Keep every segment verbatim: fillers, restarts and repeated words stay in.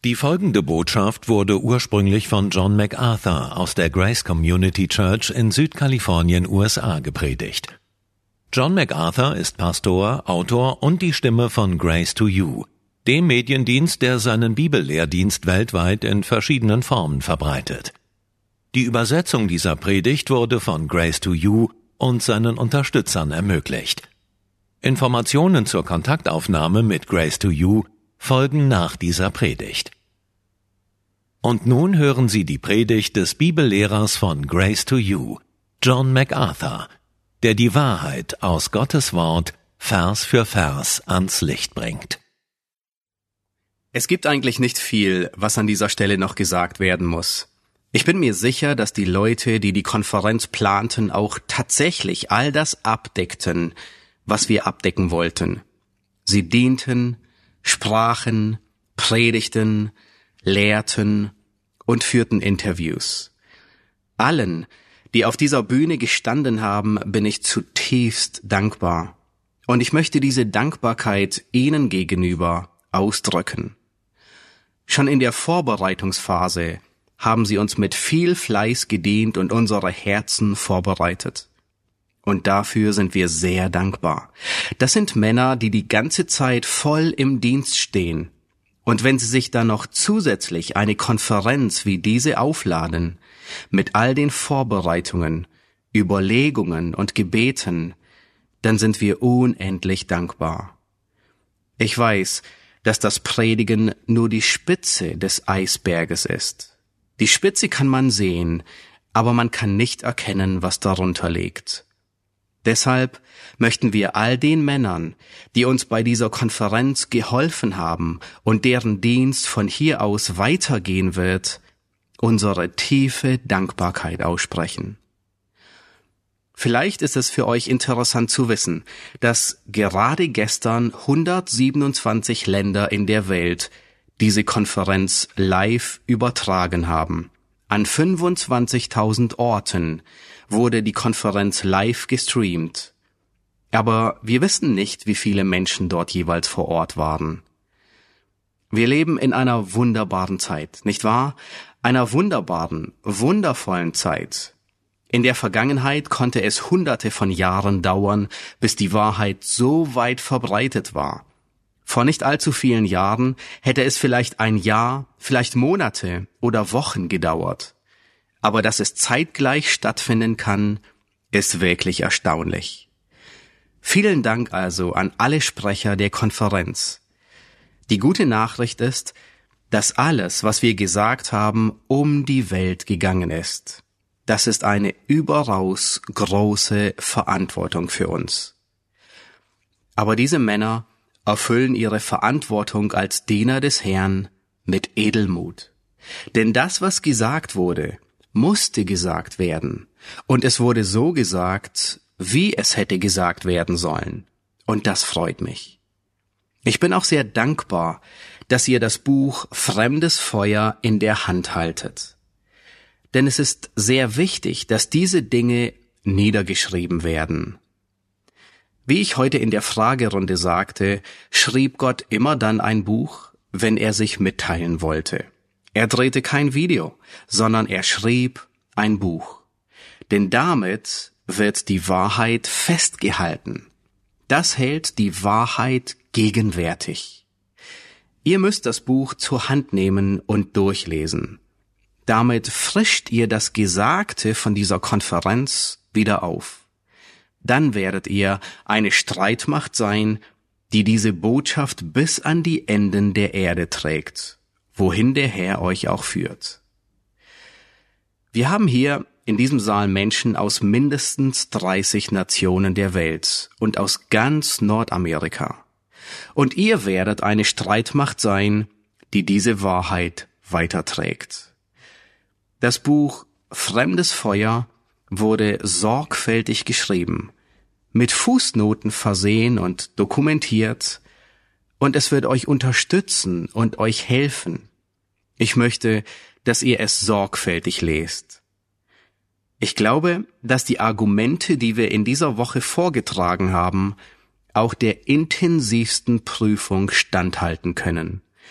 Die folgende Botschaft wurde ursprünglich von John MacArthur aus der Grace Community Church in Südkalifornien, U S A, gepredigt. John MacArthur ist Pastor, Autor und die Stimme von Grace to You, dem Mediendienst, der seinen Bibellehrdienst weltweit in verschiedenen Formen verbreitet. Die Übersetzung dieser Predigt wurde von Grace to You und seinen Unterstützern ermöglicht. Informationen zur Kontaktaufnahme mit Grace to You folgen nach dieser Predigt. Und nun hören Sie die Predigt des Bibellehrers von Grace to You, John MacArthur, der die Wahrheit aus Gottes Wort Vers für Vers ans Licht bringt. Es gibt eigentlich nicht viel, was an dieser Stelle noch gesagt werden muss. Ich bin mir sicher, dass die Leute, die die Konferenz planten, auch tatsächlich all das abdeckten, was wir abdecken wollten. Sie dienten, sprachen, predigten, lehrten und führten Interviews. Allen, die auf dieser Bühne gestanden haben, bin ich zutiefst dankbar. Und ich möchte diese Dankbarkeit Ihnen gegenüber ausdrücken. Schon in der Vorbereitungsphase haben Sie uns mit viel Fleiß gedient und unsere Herzen vorbereitet. Und dafür sind wir sehr dankbar. Das sind Männer, die die ganze Zeit voll im Dienst stehen. Und wenn sie sich dann noch zusätzlich eine Konferenz wie diese aufladen, mit all den Vorbereitungen, Überlegungen und Gebeten, dann sind wir unendlich dankbar. Ich weiß, dass das Predigen nur die Spitze des Eisberges ist. Die Spitze kann man sehen, aber man kann nicht erkennen, was darunter liegt. Deshalb möchten wir all den Männern, die uns bei dieser Konferenz geholfen haben und deren Dienst von hier aus weitergehen wird, unsere tiefe Dankbarkeit aussprechen. Vielleicht ist es für euch interessant zu wissen, dass gerade gestern hundertsiebenundzwanzig Länder in der Welt diese Konferenz live übertragen haben. An fünfundzwanzigtausend Orten wurde die Konferenz live gestreamt. Aber wir wissen nicht, wie viele Menschen dort jeweils vor Ort waren. Wir leben in einer wunderbaren Zeit, nicht wahr? Einer wunderbaren, wundervollen Zeit. In der Vergangenheit konnte es hunderte von Jahren dauern, bis die Wahrheit so weit verbreitet war. Vor nicht allzu vielen Jahren hätte es vielleicht ein Jahr, vielleicht Monate oder Wochen gedauert. Aber dass es zeitgleich stattfinden kann, ist wirklich erstaunlich. Vielen Dank also an alle Sprecher der Konferenz. Die gute Nachricht ist, dass alles, was wir gesagt haben, um die Welt gegangen ist. Das ist eine überaus große Verantwortung für uns. Aber diese Männer erfüllen ihre Verantwortung als Diener des Herrn mit Edelmut. Denn das, was gesagt wurde, musste gesagt werden. Und es wurde so gesagt, wie es hätte gesagt werden sollen. Und das freut mich. Ich bin auch sehr dankbar, dass ihr das Buch Fremdes Feuer in der Hand haltet. Denn es ist sehr wichtig, dass diese Dinge niedergeschrieben werden. Wie ich heute in der Fragerunde sagte, schrieb Gott immer dann ein Buch, wenn er sich mitteilen wollte. Er drehte kein Video, sondern er schrieb ein Buch. Denn damit wird die Wahrheit festgehalten. Das hält die Wahrheit gegenwärtig. Ihr müsst das Buch zur Hand nehmen und durchlesen. Damit frischt ihr das Gesagte von dieser Konferenz wieder auf. Dann werdet ihr eine Streitmacht sein, die diese Botschaft bis an die Enden der Erde trägt, wohin der Herr euch auch führt. Wir haben hier in diesem Saal Menschen aus mindestens dreißig Nationen der Welt und aus ganz Nordamerika. Und ihr werdet eine Streitmacht sein, die diese Wahrheit weiterträgt. Das Buch Fremdes Feuer wurde sorgfältig geschrieben, mit Fußnoten versehen und dokumentiert, und es wird euch unterstützen und euch helfen. Ich möchte, dass ihr es sorgfältig lest. Ich glaube, dass die Argumente, die wir in dieser Woche vorgetragen haben, auch der intensivsten Prüfung standhalten können.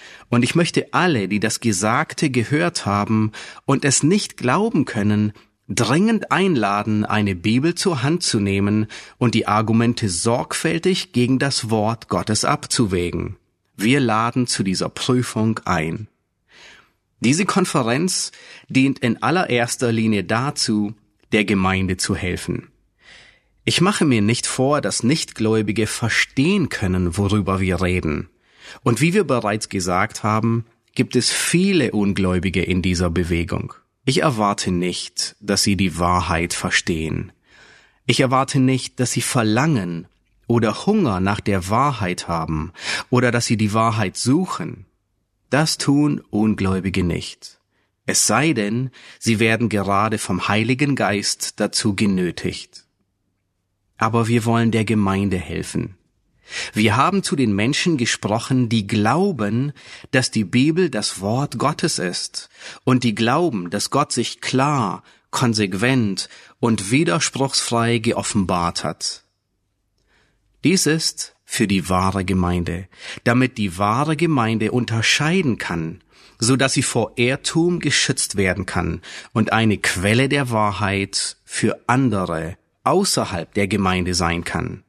Und ich möchte alle, die das Gesagte gehört haben und es nicht glauben können, dringend einladen, eine Bibel zur Hand zu nehmen und die Argumente sorgfältig gegen das Wort Gottes abzuwägen. Wir laden zu dieser Prüfung ein. Diese Konferenz dient in allererster Linie dazu, der Gemeinde zu helfen. Ich mache mir nicht vor, dass Nichtgläubige verstehen können, worüber wir reden. Und wie wir bereits gesagt haben, gibt es viele Ungläubige in dieser Bewegung. Ich erwarte nicht, dass sie die Wahrheit verstehen. Ich erwarte nicht, dass sie verlangen oder Hunger nach der Wahrheit haben oder dass sie die Wahrheit suchen. Das tun Ungläubige nicht. Es sei denn, sie werden gerade vom Heiligen Geist dazu genötigt. Aber wir wollen der Gemeinde helfen. Wir haben zu den Menschen gesprochen, die glauben, dass die Bibel das Wort Gottes ist und die glauben, dass Gott sich klar, konsequent und widerspruchsfrei geoffenbart hat. Dies ist für die wahre Gemeinde, damit die wahre Gemeinde unterscheiden kann, so dass sie vor Irrtum geschützt werden kann und eine Quelle der Wahrheit für andere außerhalb der Gemeinde sein kann.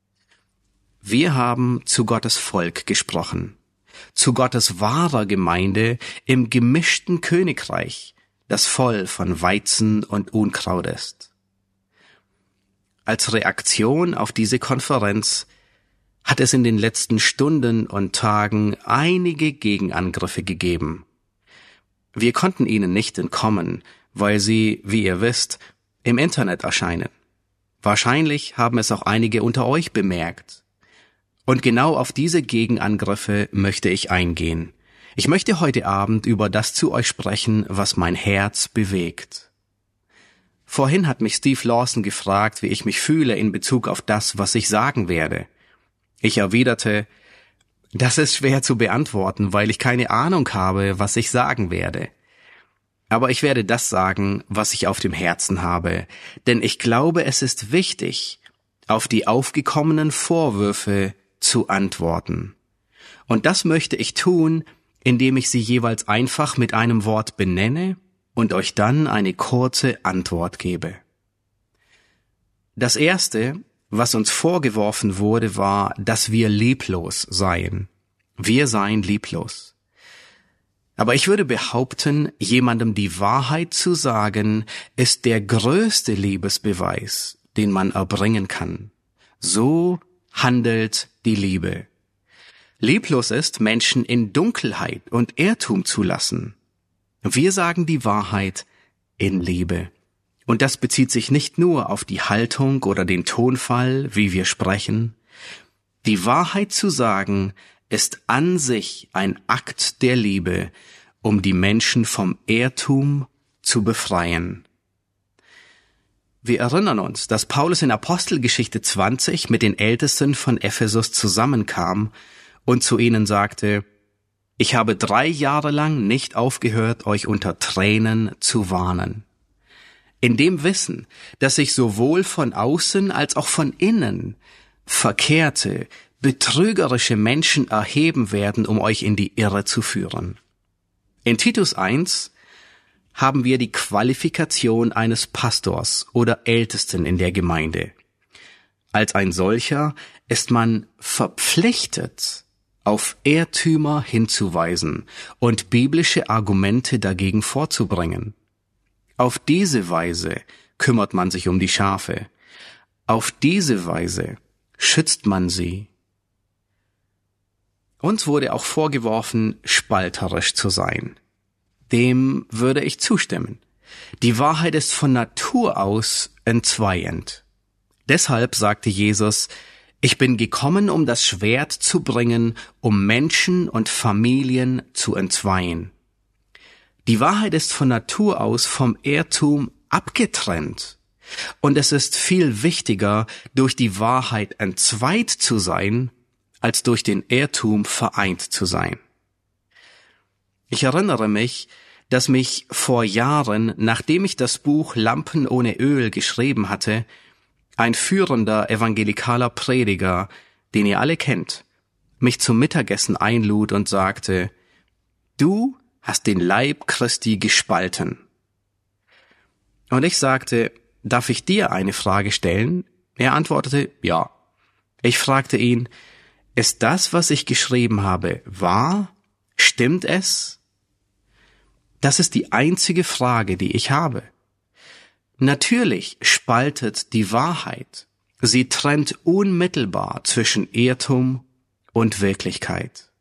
Wir haben zu Gottes Volk gesprochen, zu Gottes wahrer Gemeinde im gemischten Königreich, das voll von Weizen und Unkraut ist. Als Reaktion auf diese Konferenz hat es in den letzten Stunden und Tagen einige Gegenangriffe gegeben. Wir konnten ihnen nicht entkommen, weil sie, wie ihr wisst, im Internet erscheinen. Wahrscheinlich haben es auch einige unter euch bemerkt. Und genau auf diese Gegenangriffe möchte ich eingehen. Ich möchte heute Abend über das zu euch sprechen, was mein Herz bewegt. Vorhin hat mich Steve Lawson gefragt, wie ich mich fühle in Bezug auf das, was ich sagen werde. Ich erwiderte, das ist schwer zu beantworten, weil ich keine Ahnung habe, was ich sagen werde. Aber ich werde das sagen, was ich auf dem Herzen habe, denn ich glaube, es ist wichtig, auf die aufgekommenen Vorwürfe zu antworten. Und das möchte ich tun, indem ich sie jeweils einfach mit einem Wort benenne und euch dann eine kurze Antwort gebe. Das Erste, was uns vorgeworfen wurde, war, dass wir lieblos seien. Wir seien lieblos. Aber ich würde behaupten, jemandem die Wahrheit zu sagen, ist der größte Liebesbeweis, den man erbringen kann. So handelt die Liebe. Lieblos ist, Menschen in Dunkelheit und Irrtum zu lassen. Wir sagen die Wahrheit in Liebe. Und das bezieht sich nicht nur auf die Haltung oder den Tonfall, wie wir sprechen. Die Wahrheit zu sagen, ist an sich ein Akt der Liebe, um die Menschen vom Irrtum zu befreien. Wir erinnern uns, dass Paulus in Apostelgeschichte zwanzig mit den Ältesten von Ephesus zusammenkam und zu ihnen sagte, ich habe drei Jahre lang nicht aufgehört, euch unter Tränen zu warnen. In dem Wissen, dass sich sowohl von außen als auch von innen verkehrte, betrügerische Menschen erheben werden, um euch in die Irre zu führen. In Titus eins haben wir die Qualifikation eines Pastors oder Ältesten in der Gemeinde. Als ein solcher ist man verpflichtet, auf Irrtümer hinzuweisen und biblische Argumente dagegen vorzubringen. Auf diese Weise kümmert man sich um die Schafe. Auf diese Weise schützt man sie. Uns wurde auch vorgeworfen, spalterisch zu sein. Dem würde ich zustimmen. Die Wahrheit ist von Natur aus entzweiend. Deshalb sagte Jesus, ich bin gekommen, um das Schwert zu bringen, um Menschen und Familien zu entzweien. Die Wahrheit ist von Natur aus vom Irrtum abgetrennt. Und es ist viel wichtiger, durch die Wahrheit entzweit zu sein, als durch den Irrtum vereint zu sein. Ich erinnere mich, dass mich vor Jahren, nachdem ich das Buch Lampen ohne Öl geschrieben hatte, ein führender evangelikaler Prediger, den ihr alle kennt, mich zum Mittagessen einlud und sagte, du hast den Leib Christi gespalten. Und ich sagte, darf ich dir eine Frage stellen? Er antwortete, ja. Ich fragte ihn, ist das, was ich geschrieben habe, wahr? Stimmt es? Das ist die einzige Frage, die ich habe. Natürlich spaltet die Wahrheit. Sie trennt unmittelbar zwischen Irrtum und Wirklichkeit.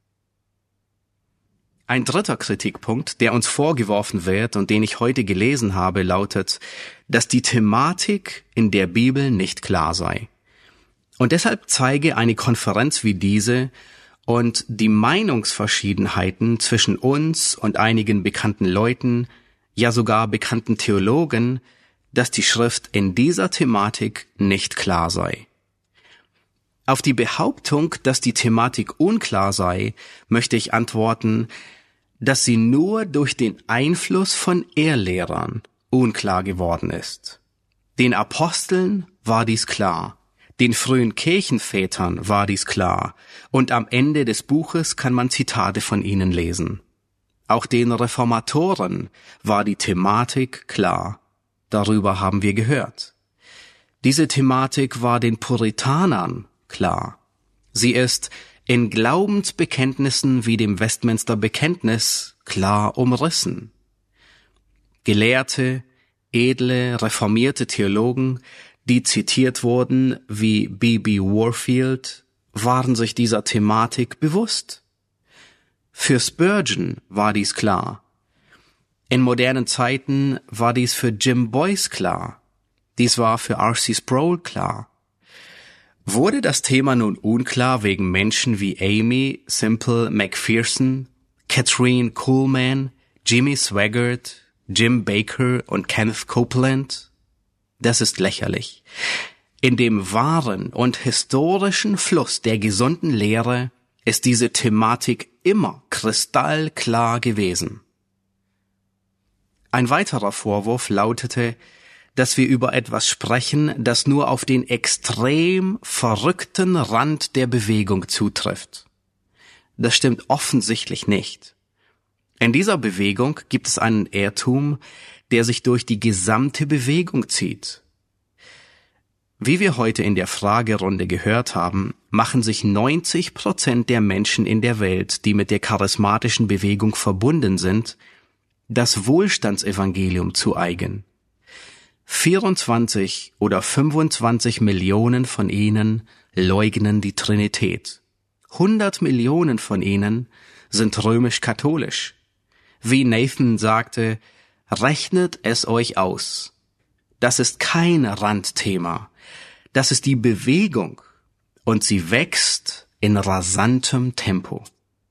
Ein dritter Kritikpunkt, der uns vorgeworfen wird und den ich heute gelesen habe, lautet, dass die Thematik in der Bibel nicht klar sei. Und deshalb zeige eine Konferenz wie diese und die Meinungsverschiedenheiten zwischen uns und einigen bekannten Leuten, ja sogar bekannten Theologen, dass die Schrift in dieser Thematik nicht klar sei. Auf die Behauptung, dass die Thematik unklar sei, möchte ich antworten, dass sie nur durch den Einfluss von Irrlehrern unklar geworden ist. Den Aposteln war dies klar. Den frühen Kirchenvätern war dies klar, und am Ende des Buches kann man Zitate von ihnen lesen. Auch den Reformatoren war die Thematik klar. Darüber haben wir gehört. Diese Thematik war den Puritanern klar. Sie ist in Glaubensbekenntnissen wie dem Westminster Bekenntnis klar umrissen. Gelehrte, edle, reformierte Theologen, die zitiert wurden wie B B Warfield, waren sich dieser Thematik bewusst. Für Spurgeon war dies klar. In modernen Zeiten war dies für Jim Boyce klar. Dies war für R C Sproul klar. Wurde das Thema nun unklar wegen Menschen wie Amy Semple McPherson, Catherine Kuhlman, Jimmy Swaggart, Jim Baker und Kenneth Copeland? Das ist lächerlich. In dem wahren und historischen Fluss der gesunden Lehre ist diese Thematik immer kristallklar gewesen. Ein weiterer Vorwurf lautete, dass wir über etwas sprechen, das nur auf den extrem verrückten Rand der Bewegung zutrifft. Das stimmt offensichtlich nicht. In dieser Bewegung gibt es einen Irrtum, der sich durch die gesamte Bewegung zieht. Wie wir heute in der Fragerunde gehört haben, machen sich neunzig Prozent der Menschen in der Welt, die mit der charismatischen Bewegung verbunden sind, das Wohlstandsevangelium zu eigen. vierundzwanzig oder fünfundzwanzig Millionen von ihnen leugnen die Trinität. hundert Millionen von ihnen sind römisch-katholisch. Wie Nathan sagte, rechnet es euch aus. Das ist kein Randthema. Das ist die Bewegung und sie wächst in rasantem Tempo.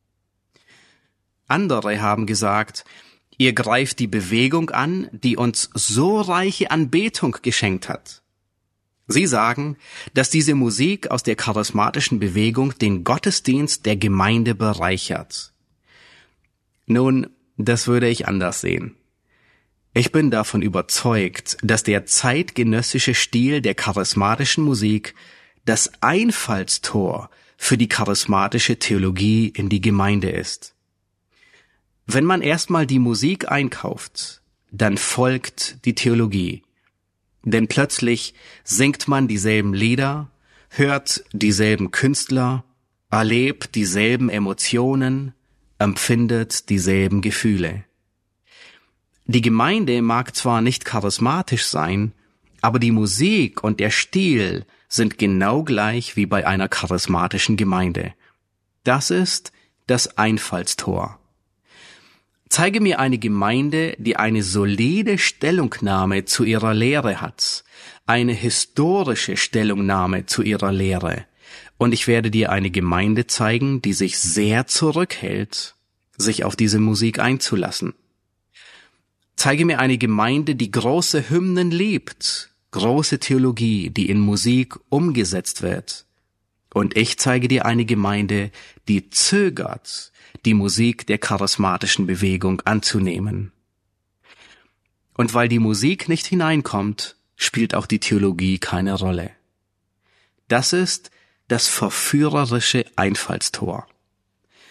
Andere haben gesagt, ihr greift die Bewegung an, die uns so reiche Anbetung geschenkt hat. Sie sagen, dass diese Musik aus der charismatischen Bewegung den Gottesdienst der Gemeinde bereichert. Nun, das würde ich anders sehen. Ich bin davon überzeugt, dass der zeitgenössische Stil der charismatischen Musik das Einfallstor für die charismatische Theologie in die Gemeinde ist. Wenn man erstmal die Musik einkauft, dann folgt die Theologie. Denn plötzlich singt man dieselben Lieder, hört dieselben Künstler, erlebt dieselben Emotionen, empfindet dieselben Gefühle. Die Gemeinde mag zwar nicht charismatisch sein, aber die Musik und der Stil sind genau gleich wie bei einer charismatischen Gemeinde. Das ist das Einfallstor. Zeige mir eine Gemeinde, die eine solide Stellungnahme zu ihrer Lehre hat, eine historische Stellungnahme zu ihrer Lehre, und ich werde dir eine Gemeinde zeigen, die sich sehr zurückhält, sich auf diese Musik einzulassen. Zeige mir eine Gemeinde, die große Hymnen liebt, große Theologie, die in Musik umgesetzt wird. Und ich zeige dir eine Gemeinde, die zögert, die Musik der charismatischen Bewegung anzunehmen. Und weil die Musik nicht hineinkommt, spielt auch die Theologie keine Rolle. Das ist das verführerische Einfallstor.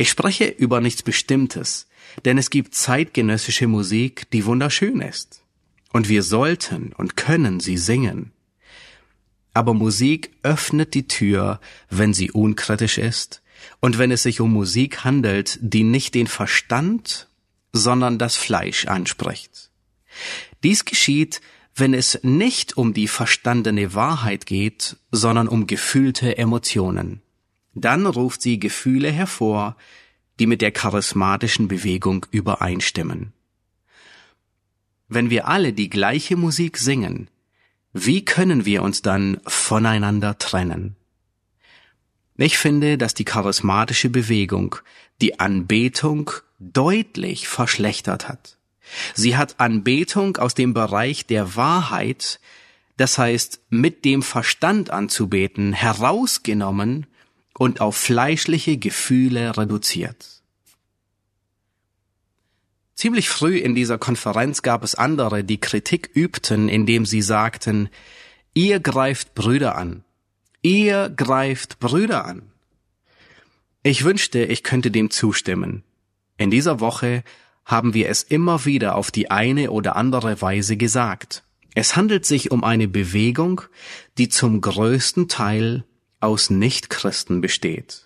Ich spreche über nichts Bestimmtes, denn es gibt zeitgenössische Musik, die wunderschön ist. Und wir sollten und können sie singen. Aber Musik öffnet die Tür, wenn sie unkritisch ist und wenn es sich um Musik handelt, die nicht den Verstand, sondern das Fleisch anspricht. Dies geschieht, wenn es nicht um die verstandene Wahrheit geht, sondern um gefühlte Emotionen. Dann ruft sie Gefühle hervor, die mit der charismatischen Bewegung übereinstimmen. Wenn wir alle die gleiche Musik singen, wie können wir uns dann voneinander trennen? Ich finde, dass die charismatische Bewegung die Anbetung deutlich verschlechtert hat. Sie hat Anbetung aus dem Bereich der Wahrheit, das heißt mit dem Verstand anzubeten, herausgenommen und auf fleischliche Gefühle reduziert. Ziemlich früh in dieser Konferenz gab es andere, die Kritik übten, indem sie sagten, ihr greift Brüder an. Ihr greift Brüder an. Ich wünschte, ich könnte dem zustimmen. In dieser Woche haben wir es immer wieder auf die eine oder andere Weise gesagt. Es handelt sich um eine Bewegung, die zum größten Teil aus Nichtchristen besteht.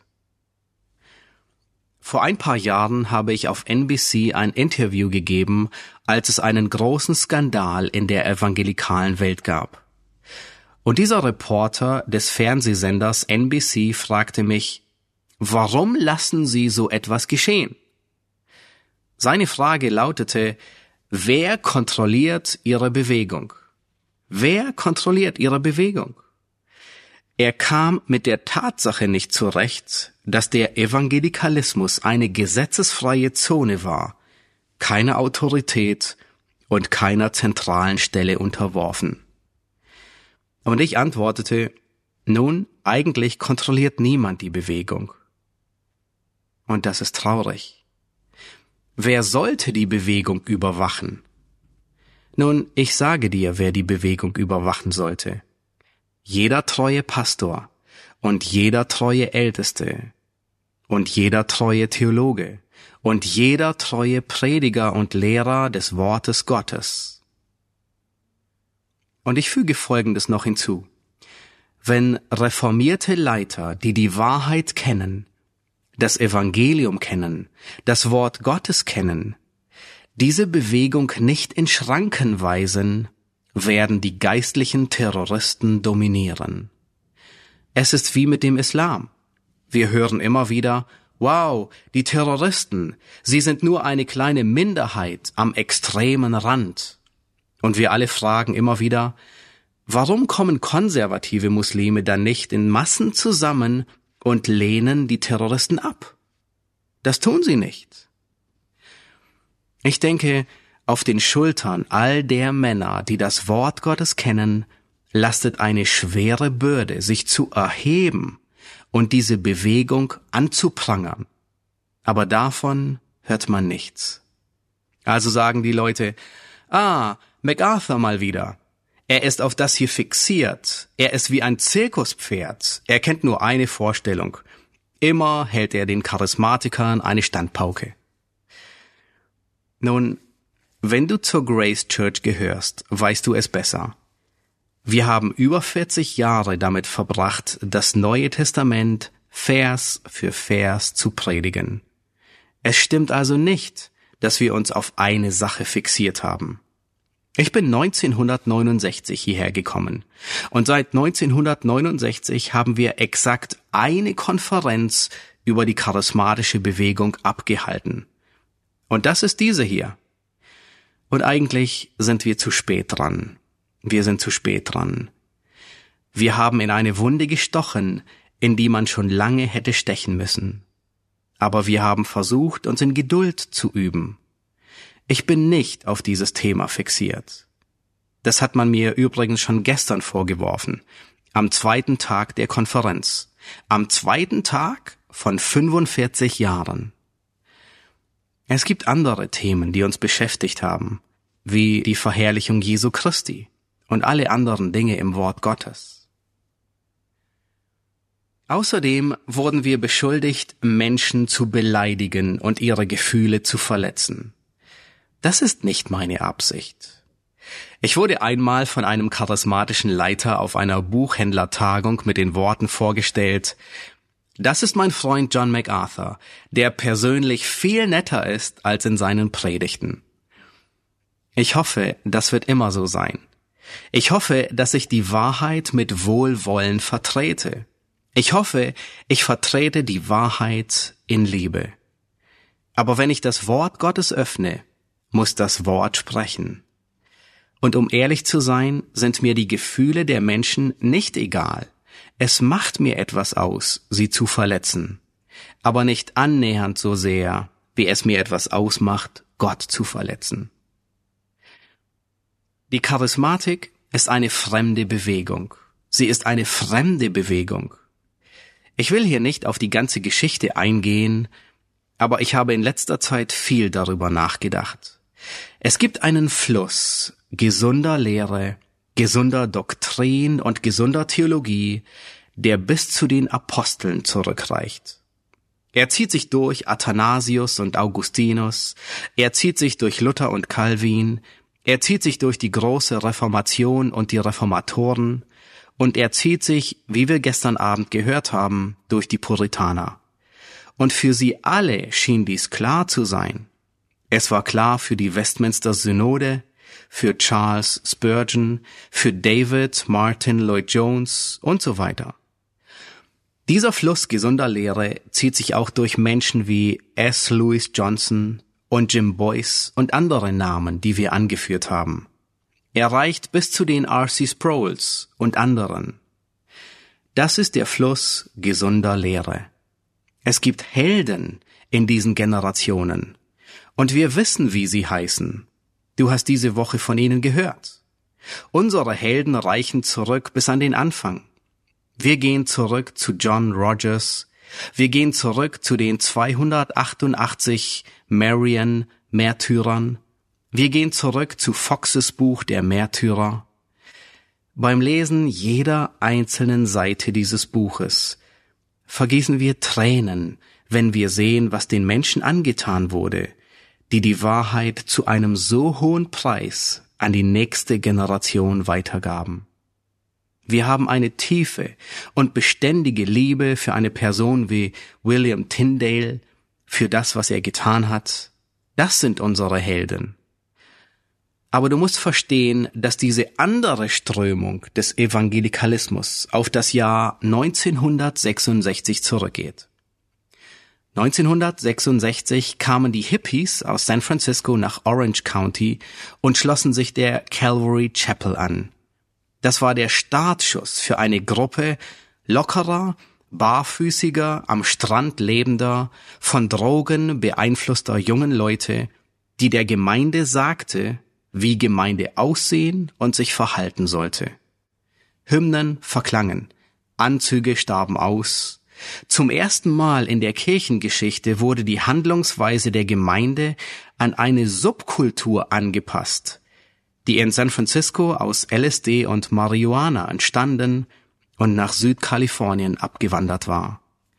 Vor ein paar Jahren habe ich auf N B C ein Interview gegeben, als es einen großen Skandal in der evangelikalen Welt gab. Und dieser Reporter des Fernsehsenders N B C fragte mich, warum lassen Sie so etwas geschehen? Seine Frage lautete, wer kontrolliert Ihre Bewegung? Wer kontrolliert Ihre Bewegung? Er kam mit der Tatsache nicht zurecht, dass der Evangelikalismus eine gesetzesfreie Zone war, keine Autorität und keiner zentralen Stelle unterworfen. Und ich antwortete, nun, eigentlich kontrolliert niemand die Bewegung. Und das ist traurig. Wer sollte die Bewegung überwachen? Nun, ich sage dir, wer die Bewegung überwachen sollte. Jeder treue Pastor und jeder treue Älteste und jeder treue Theologe und jeder treue Prediger und Lehrer des Wortes Gottes. Und ich füge Folgendes noch hinzu. Wenn reformierte Leiter, die die Wahrheit kennen, das Evangelium kennen, das Wort Gottes kennen, diese Bewegung nicht in Schranken weisen, werden die geistlichen Terroristen dominieren. Es ist wie mit dem Islam. Wir hören immer wieder, wow, die Terroristen, sie sind nur eine kleine Minderheit am extremen Rand. Und wir alle fragen immer wieder, warum kommen konservative Muslime dann nicht in Massen zusammen und lehnen die Terroristen ab? Das tun sie nicht. Ich denke, auf den Schultern all der Männer, die das Wort Gottes kennen, lastet eine schwere Bürde, sich zu erheben und diese Bewegung anzuprangern. Aber davon hört man nichts. Also sagen die Leute, ah, MacArthur mal wieder. Er ist auf das hier fixiert. Er ist wie ein Zirkuspferd. Er kennt nur eine Vorstellung. Immer hält er den Charismatikern eine Standpauke. Nun, wenn du zur Grace Church gehörst, weißt du es besser. Wir haben über vierzig Jahre damit verbracht, das Neue Testament Vers für Vers zu predigen. Es stimmt also nicht, dass wir uns auf eine Sache fixiert haben. Ich bin neunzehnhundertneunundsechzig hierher gekommen und seit neunzehnhundertneunundsechzig haben wir exakt eine Konferenz über die charismatische Bewegung abgehalten. Und das ist diese hier. Und eigentlich sind wir zu spät dran. Wir sind zu spät dran. Wir haben in eine Wunde gestochen, in die man schon lange hätte stechen müssen. Aber wir haben versucht, uns in Geduld zu üben. Ich bin nicht auf dieses Thema fixiert. Das hat man mir übrigens schon gestern vorgeworfen, am zweiten Tag der Konferenz, am zweiten Tag von fünfundvierzig Jahren. Es gibt andere Themen, die uns beschäftigt haben, wie die Verherrlichung Jesu Christi und alle anderen Dinge im Wort Gottes. Außerdem wurden wir beschuldigt, Menschen zu beleidigen und ihre Gefühle zu verletzen. Das ist nicht meine Absicht. Ich wurde einmal von einem charismatischen Leiter auf einer Buchhändlertagung mit den Worten vorgestellt: Das ist mein Freund John MacArthur, der persönlich viel netter ist als in seinen Predigten. Ich hoffe, das wird immer so sein. Ich hoffe, dass ich die Wahrheit mit Wohlwollen vertrete. Ich hoffe, ich vertrete die Wahrheit in Liebe. Aber wenn ich das Wort Gottes öffne, muss das Wort sprechen. Und um ehrlich zu sein, sind mir die Gefühle der Menschen nicht egal. Es macht mir etwas aus, sie zu verletzen, aber nicht annähernd so sehr, wie es mir etwas ausmacht, Gott zu verletzen. Die Charismatik ist eine fremde Bewegung. Sie ist eine fremde Bewegung. Ich will hier nicht auf die ganze Geschichte eingehen, aber ich habe in letzter Zeit viel darüber nachgedacht. Es gibt einen Fluss gesunder Lehre, gesunder Doktrin und gesunder Theologie, der bis zu den Aposteln zurückreicht. Er zieht sich durch Athanasius und Augustinus, er zieht sich durch Luther und Calvin, er zieht sich durch die große Reformation und die Reformatoren, und er zieht sich, wie wir gestern Abend gehört haben, durch die Puritaner. Und für sie alle schien dies klar zu sein. Es war klar für die Westminster Synode, für Charles Spurgeon, für David, Martin, Lloyd Jones und so weiter. Dieser Fluss gesunder Lehre zieht sich auch durch Menschen wie S. Louis Johnson und Jim Boyce und andere Namen, die wir angeführt haben. Er reicht bis zu den R C Sproul's und anderen. Das ist der Fluss gesunder Lehre. Es gibt Helden in diesen Generationen. Und wir wissen, wie sie heißen. Du hast diese Woche von ihnen gehört. Unsere Helden reichen zurück bis an den Anfang. Wir gehen zurück zu John Rogers. Wir gehen zurück zu den zweihundertachtundachtzig Marian-Märtyrern. Wir gehen zurück zu Foxes Buch der Märtyrer. Beim Lesen jeder einzelnen Seite dieses Buches vergießen wir Tränen, wenn wir sehen, was den Menschen angetan wurde, die die Wahrheit zu einem so hohen Preis an die nächste Generation weitergaben. Wir haben eine tiefe und beständige Liebe für eine Person wie William Tyndale, für das, was er getan hat. Das sind unsere Helden. Aber du musst verstehen, dass diese andere Strömung des Evangelikalismus auf das Jahr neunzehnhundertsechsundsechzig zurückgeht. neunzehnhundertsechsundsechzig kamen die Hippies aus San Francisco nach Orange County und schlossen sich der Calvary Chapel an. Das war der Startschuss für eine Gruppe lockerer, barfüßiger, am Strand lebender, von Drogen beeinflusster jungen Leute, die der Gemeinde sagte, wie Gemeinde aussehen und sich verhalten sollte. Hymnen verklangen, Anzüge starben aus. Zum ersten Mal in der Kirchengeschichte wurde die Handlungsweise der Gemeinde an eine Subkultur angepasst, die in San Francisco aus L S D und Marihuana entstanden und nach Südkalifornien abgewandert war.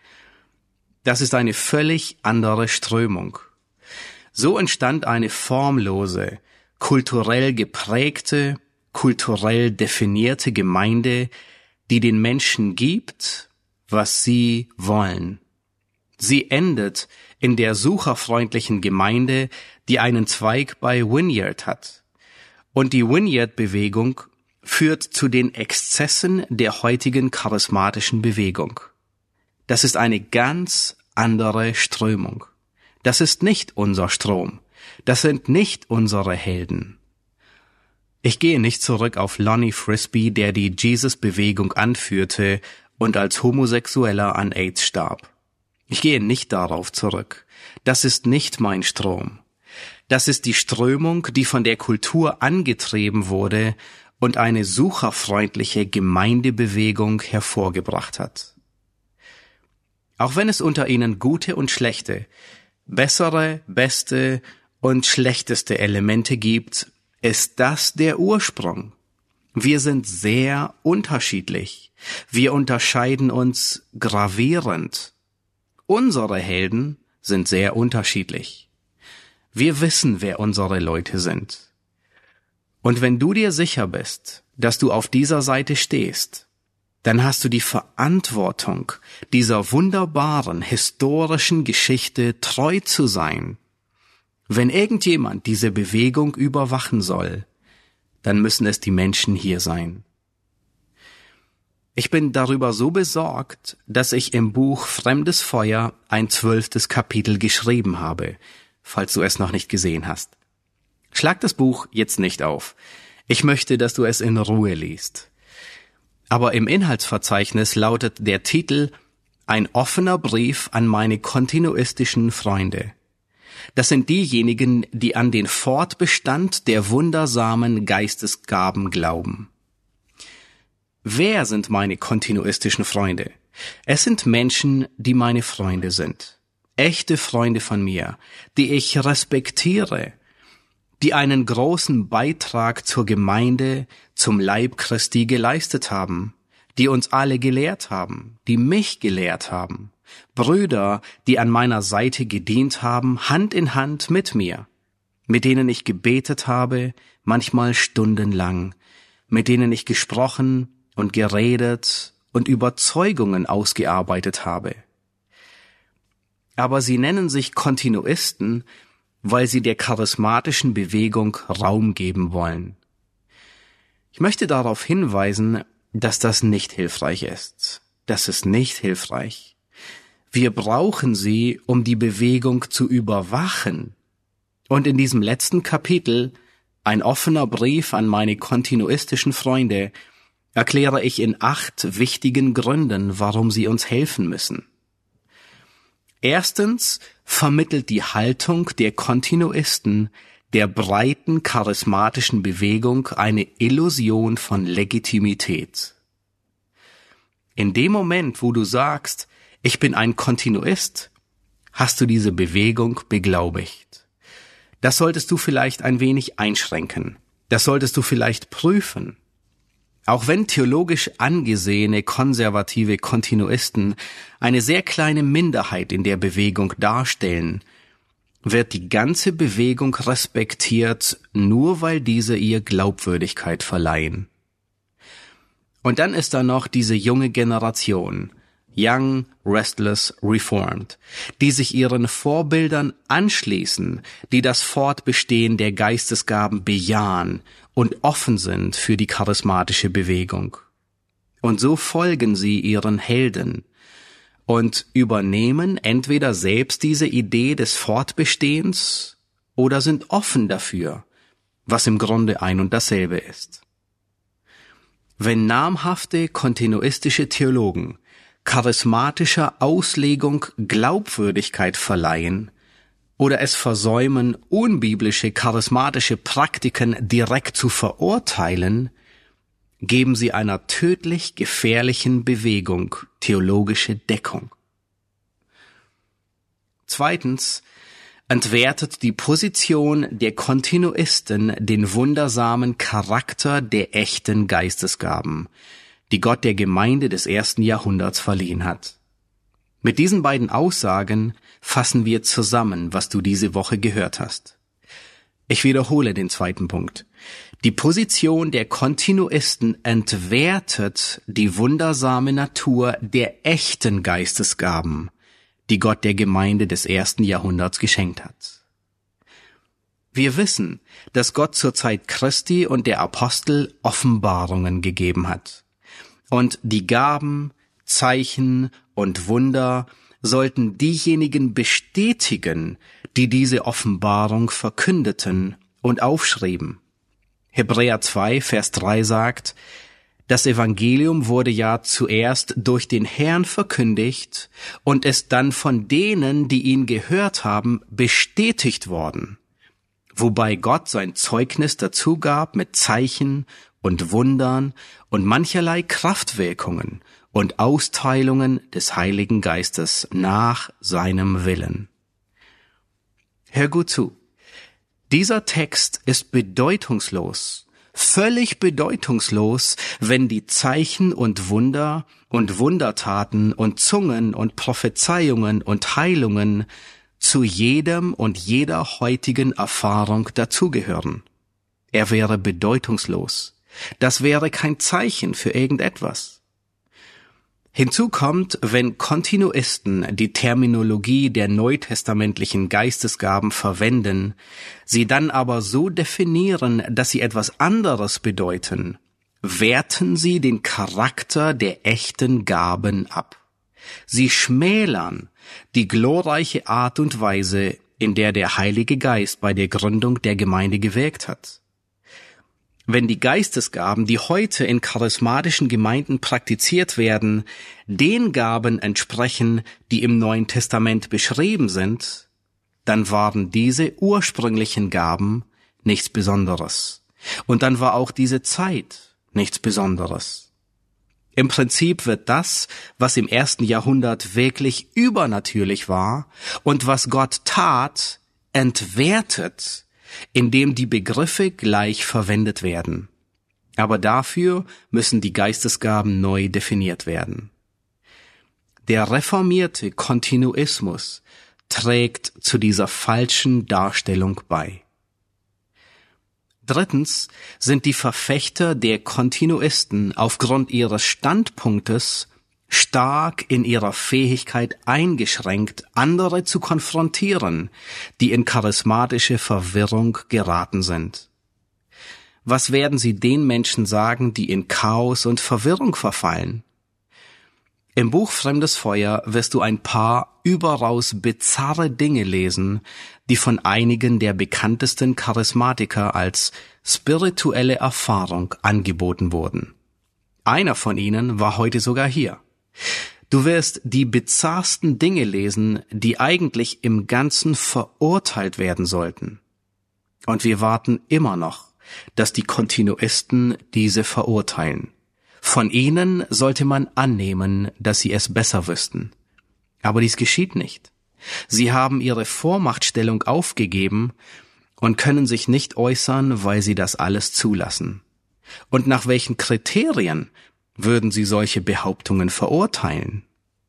Das ist eine völlig andere Strömung. So entstand eine formlose, kulturell geprägte, kulturell definierte Gemeinde, die den Menschen gibt, was sie wollen. Sie endet in der sucherfreundlichen Gemeinde, die einen Zweig bei Vineyard hat. Und die Vineyard-Bewegung führt zu den Exzessen der heutigen charismatischen Bewegung. Das ist eine ganz andere Strömung. Das ist nicht unser Strom. Das sind nicht unsere Helden. Ich gehe nicht zurück auf Lonnie Frisbee, der die Jesus-Bewegung anführte und als Homosexueller an AIDS starb. Ich gehe nicht darauf zurück. Das ist nicht mein Strom. Das ist die Strömung, die von der Kultur angetrieben wurde und eine sucherfreundliche Gemeindebewegung hervorgebracht hat. Auch wenn es unter ihnen gute und schlechte, bessere, beste und schlechteste Elemente gibt, ist das der Ursprung. Wir sind sehr unterschiedlich. Wir unterscheiden uns gravierend. Unsere Helden sind sehr unterschiedlich. Wir wissen, wer unsere Leute sind. Und wenn du dir sicher bist, dass du auf dieser Seite stehst, dann hast du die Verantwortung, dieser wunderbaren historischen Geschichte treu zu sein. Wenn irgendjemand diese Bewegung überwachen soll, dann müssen es die Menschen hier sein. Ich bin darüber so besorgt, dass ich im Buch Fremdes Feuer ein zwölftes Kapitel geschrieben habe, falls du es noch nicht gesehen hast. Schlag das Buch jetzt nicht auf. Ich möchte, dass du es in Ruhe liest. Aber im Inhaltsverzeichnis lautet der Titel Ein offener Brief an meine kontinuistischen Freunde. Das sind diejenigen, die an den Fortbestand der wundersamen Geistesgaben glauben. Wer sind meine kontinuistischen Freunde? Es sind Menschen, die meine Freunde sind. Echte Freunde von mir, die ich respektiere, die einen großen Beitrag zur Gemeinde, zum Leib Christi geleistet haben, die uns alle gelehrt haben, die mich gelehrt haben. Brüder, die an meiner Seite gedient haben, Hand in Hand mit mir, mit denen ich gebetet habe, manchmal stundenlang, mit denen ich gesprochen und geredet und Überzeugungen ausgearbeitet habe. Aber sie nennen sich Kontinuisten, weil sie der charismatischen Bewegung Raum geben wollen. Ich möchte darauf hinweisen, dass das nicht hilfreich ist. Das ist nicht hilfreich. Wir brauchen sie, um die Bewegung zu überwachen. Und in diesem letzten Kapitel, ein offener Brief an meine kontinuistischen Freunde, erkläre ich in acht wichtigen Gründen, warum sie uns helfen müssen. Erstens vermittelt die Haltung der Kontinuisten der breiten charismatischen Bewegung eine Illusion von Legitimität. In dem Moment, wo du sagst, ich bin ein Kontinuist, hast du diese Bewegung beglaubigt. Das solltest du vielleicht ein wenig einschränken. Das solltest du vielleicht prüfen. Auch wenn theologisch angesehene konservative Kontinuisten eine sehr kleine Minderheit in der Bewegung darstellen, wird die ganze Bewegung respektiert, nur weil diese ihr Glaubwürdigkeit verleihen. Und dann ist da noch diese junge Generation, Young, Restless, Reformed, die sich ihren Vorbildern anschließen, die das Fortbestehen der Geistesgaben bejahen und offen sind für die charismatische Bewegung. Und so folgen sie ihren Helden und übernehmen entweder selbst diese Idee des Fortbestehens oder sind offen dafür, was im Grunde ein und dasselbe ist. Wenn namhafte kontinuistische Theologen charismatischer Auslegung Glaubwürdigkeit verleihen oder es versäumen, unbiblische charismatische Praktiken direkt zu verurteilen, geben sie einer tödlich gefährlichen Bewegung theologische Deckung. Zweitens entwertet die Position der Kontinuisten den wundersamen Charakter der echten Geistesgaben, die Gott der Gemeinde des ersten Jahrhunderts verliehen hat. Mit diesen beiden Aussagen fassen wir zusammen, was du diese Woche gehört hast. Ich wiederhole den zweiten Punkt. Die Position der Kontinuisten entwertet die wundersame Natur der echten Geistesgaben, die Gott der Gemeinde des ersten Jahrhunderts geschenkt hat. Wir wissen, dass Gott zur Zeit Christi und der Apostel Offenbarungen gegeben hat. Und die Gaben, Zeichen und Wunder sollten diejenigen bestätigen, die diese Offenbarung verkündeten und aufschrieben. Hebräer zwei, Vers drei sagt, das Evangelium wurde ja zuerst durch den Herrn verkündigt und ist dann von denen, die ihn gehört haben, bestätigt worden, wobei Gott sein Zeugnis dazu gab mit Zeichen und Wundern und mancherlei Kraftwirkungen und Austeilungen des Heiligen Geistes nach seinem Willen. Hör gut zu. Dieser Text ist bedeutungslos völlig bedeutungslos, wenn die Zeichen und Wunder und Wundertaten und Zungen und Prophezeiungen und Heilungen zu jedem und jeder heutigen Erfahrung dazugehören. Er wäre bedeutungslos. Das wäre kein Zeichen für irgendetwas. Hinzu kommt, wenn Kontinuisten die Terminologie der neutestamentlichen Geistesgaben verwenden, sie dann aber so definieren, dass sie etwas anderes bedeuten, werten sie den Charakter der echten Gaben ab. Sie schmälern die glorreiche Art und Weise, in der der Heilige Geist bei der Gründung der Gemeinde gewirkt hat. Wenn die Geistesgaben, die heute in charismatischen Gemeinden praktiziert werden, den Gaben entsprechen, die im Neuen Testament beschrieben sind, dann waren diese ursprünglichen Gaben nichts Besonderes. Und dann war auch diese Zeit nichts Besonderes. Im Prinzip wird das, was im ersten Jahrhundert wirklich übernatürlich war und was Gott tat, entwertet, indem die Begriffe gleich verwendet werden. Aber dafür müssen die Geistesgaben neu definiert werden. Der reformierte Kontinuismus trägt zu dieser falschen Darstellung bei. Drittens sind die Verfechter der Kontinuisten aufgrund ihres Standpunktes stark in ihrer Fähigkeit eingeschränkt, andere zu konfrontieren, die in charismatische Verwirrung geraten sind. Was werden sie den Menschen sagen, die in Chaos und Verwirrung verfallen? Im Buch Fremdes Feuer wirst du ein paar überaus bizarre Dinge lesen, die von einigen der bekanntesten Charismatiker als spirituelle Erfahrung angeboten wurden. Einer von ihnen war heute sogar hier. Du wirst die bizarrsten Dinge lesen, die eigentlich im Ganzen verurteilt werden sollten. Und wir warten immer noch, dass die Kontinuisten diese verurteilen. Von ihnen sollte man annehmen, dass sie es besser wüssten. Aber dies geschieht nicht. Sie haben ihre Vormachtstellung aufgegeben und können sich nicht äußern, weil sie das alles zulassen. Und nach welchen Kriterien würden sie solche Behauptungen verurteilen?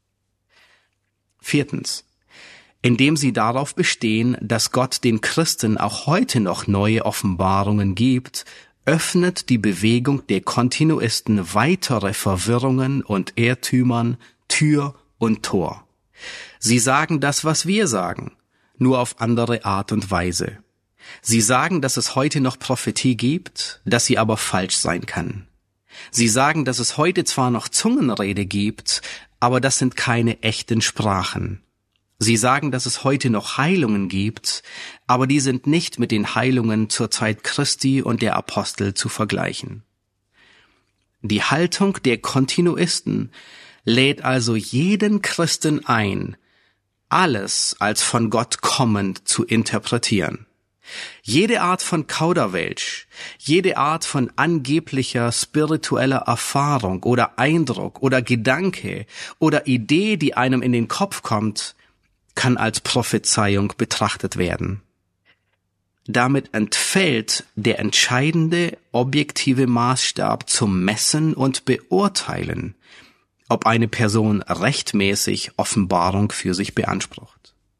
Viertens. Indem sie darauf bestehen, dass Gott den Christen auch heute noch neue Offenbarungen gibt, öffnet die Bewegung der Kontinuisten weitere Verwirrungen und Irrtümern Tür und Tor. Sie sagen das, was wir sagen, nur auf andere Art und Weise. Sie sagen, dass es heute noch Prophetie gibt, dass sie aber falsch sein kann. Sie sagen, dass es heute zwar noch Zungenrede gibt, aber das sind keine echten Sprachen. Sie sagen, dass es heute noch Heilungen gibt, aber die sind nicht mit den Heilungen zur Zeit Christi und der Apostel zu vergleichen. Die Haltung der Kontinuisten lädt also jeden Christen ein, alles als von Gott kommend zu interpretieren. Jede Art von Kauderwelsch, jede Art von angeblicher spiritueller Erfahrung oder Eindruck oder Gedanke oder Idee, die einem in den Kopf kommt, kann als Prophezeiung betrachtet werden. Damit entfällt der entscheidende objektive Maßstab zum Messen und Beurteilen, ob eine Person rechtmäßig Offenbarung für sich beansprucht.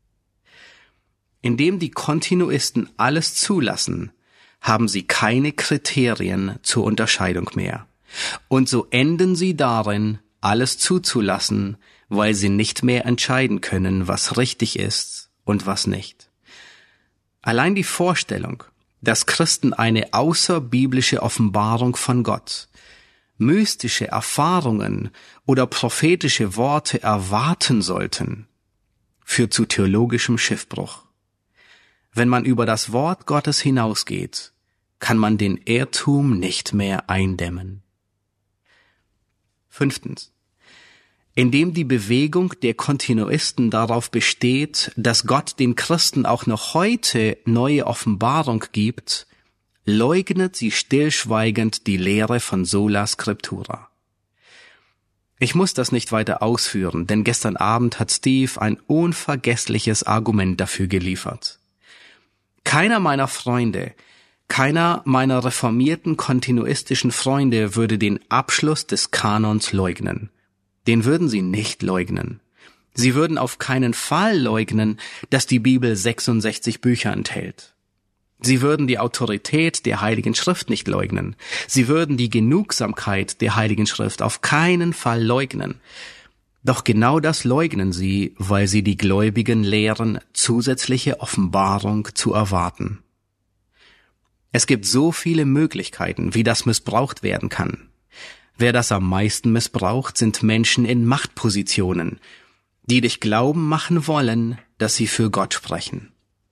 Indem die Kontinuisten alles zulassen, haben sie keine Kriterien zur Unterscheidung mehr. Und so enden sie darin, alles zuzulassen, weil sie nicht mehr entscheiden können, was richtig ist und was nicht. Allein die Vorstellung, dass Christen eine außerbiblische Offenbarung von Gott, mystische Erfahrungen oder prophetische Worte erwarten sollten, führt zu theologischem Schiffbruch. Wenn man über das Wort Gottes hinausgeht, kann man den Irrtum nicht mehr eindämmen. Fünftens. Indem die Bewegung der Kontinuisten darauf besteht, dass Gott den Christen auch noch heute neue Offenbarung gibt, leugnet sie stillschweigend die Lehre von Sola Scriptura. Ich muss das nicht weiter ausführen, denn gestern Abend hat Steve ein unvergessliches Argument dafür geliefert. Keiner meiner Freunde Keiner meiner reformierten kontinuistischen Freunde würde den Abschluss des Kanons leugnen. Den würden sie nicht leugnen. Sie würden auf keinen Fall leugnen, dass die Bibel sechsundsechzig Bücher enthält. Sie würden die Autorität der Heiligen Schrift nicht leugnen. Sie würden die Genugsamkeit der Heiligen Schrift auf keinen Fall leugnen. Doch genau das leugnen sie, weil sie die Gläubigen lehren, zusätzliche Offenbarung zu erwarten. Es gibt so viele Möglichkeiten, wie das missbraucht werden kann. Wer das am meisten missbraucht, sind Menschen in Machtpositionen, die dich glauben machen wollen, dass sie für Gott sprechen.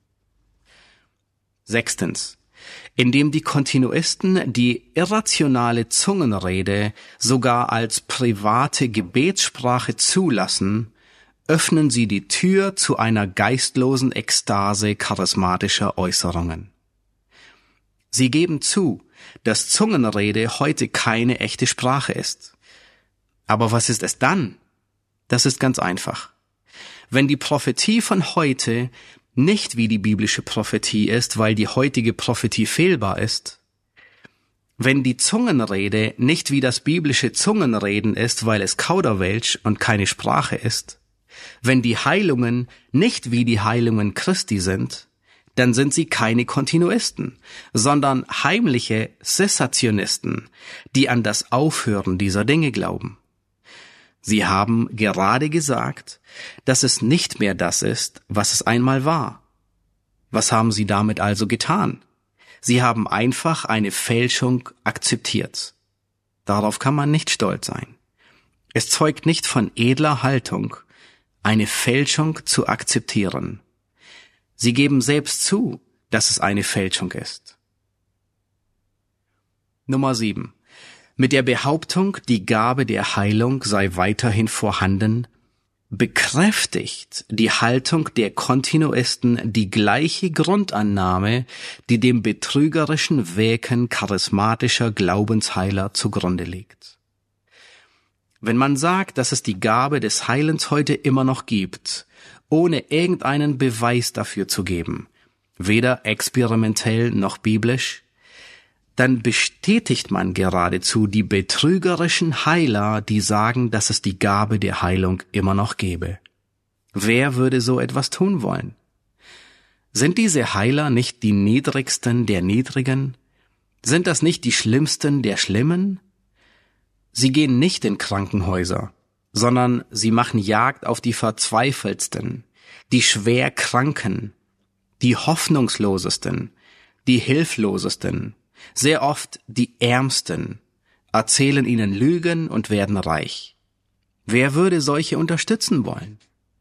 Sechstens. Indem die Kontinuisten die irrationale Zungenrede sogar als private Gebetssprache zulassen, öffnen sie die Tür zu einer geistlosen Ekstase charismatischer Äußerungen. Sie geben zu, dass Zungenrede heute keine echte Sprache ist. Aber was ist es dann? Das ist ganz einfach. Wenn die Prophetie von heute nicht wie die biblische Prophetie ist, weil die heutige Prophetie fehlbar ist, wenn die Zungenrede nicht wie das biblische Zungenreden ist, weil es Kauderwelsch und keine Sprache ist, wenn die Heilungen nicht wie die Heilungen Christi sind, dann sind sie keine Kontinuisten, sondern heimliche Cessationisten, die an das Aufhören dieser Dinge glauben. Sie haben gerade gesagt, dass es nicht mehr das ist, was es einmal war. Was haben sie damit also getan? Sie haben einfach eine Fälschung akzeptiert. Darauf kann man nicht stolz sein. Es zeugt nicht von edler Haltung, eine Fälschung zu akzeptieren. Sie geben selbst zu, dass es eine Fälschung ist. Nummer sieben. Mit der Behauptung, die Gabe der Heilung sei weiterhin vorhanden, bekräftigt die Haltung der Kontinuisten die gleiche Grundannahme, die dem betrügerischen Wirken charismatischer Glaubensheiler zugrunde liegt. Wenn man sagt, dass es die Gabe des Heilens heute immer noch gibt, ohne irgendeinen Beweis dafür zu geben, weder experimentell noch biblisch, dann bestätigt man geradezu die betrügerischen Heiler, die sagen, dass es die Gabe der Heilung immer noch gäbe. Wer würde so etwas tun wollen? Sind diese Heiler nicht die niedrigsten der Niedrigen? Sind das nicht die schlimmsten der Schlimmen? Sie gehen nicht in Krankenhäuser, sondern sie machen Jagd auf die Verzweifeltsten, die schwer Kranken, die Hoffnungslosesten, die Hilflosesten, sehr oft die Ärmsten, erzählen ihnen Lügen und werden reich. Wer würde solche unterstützen wollen?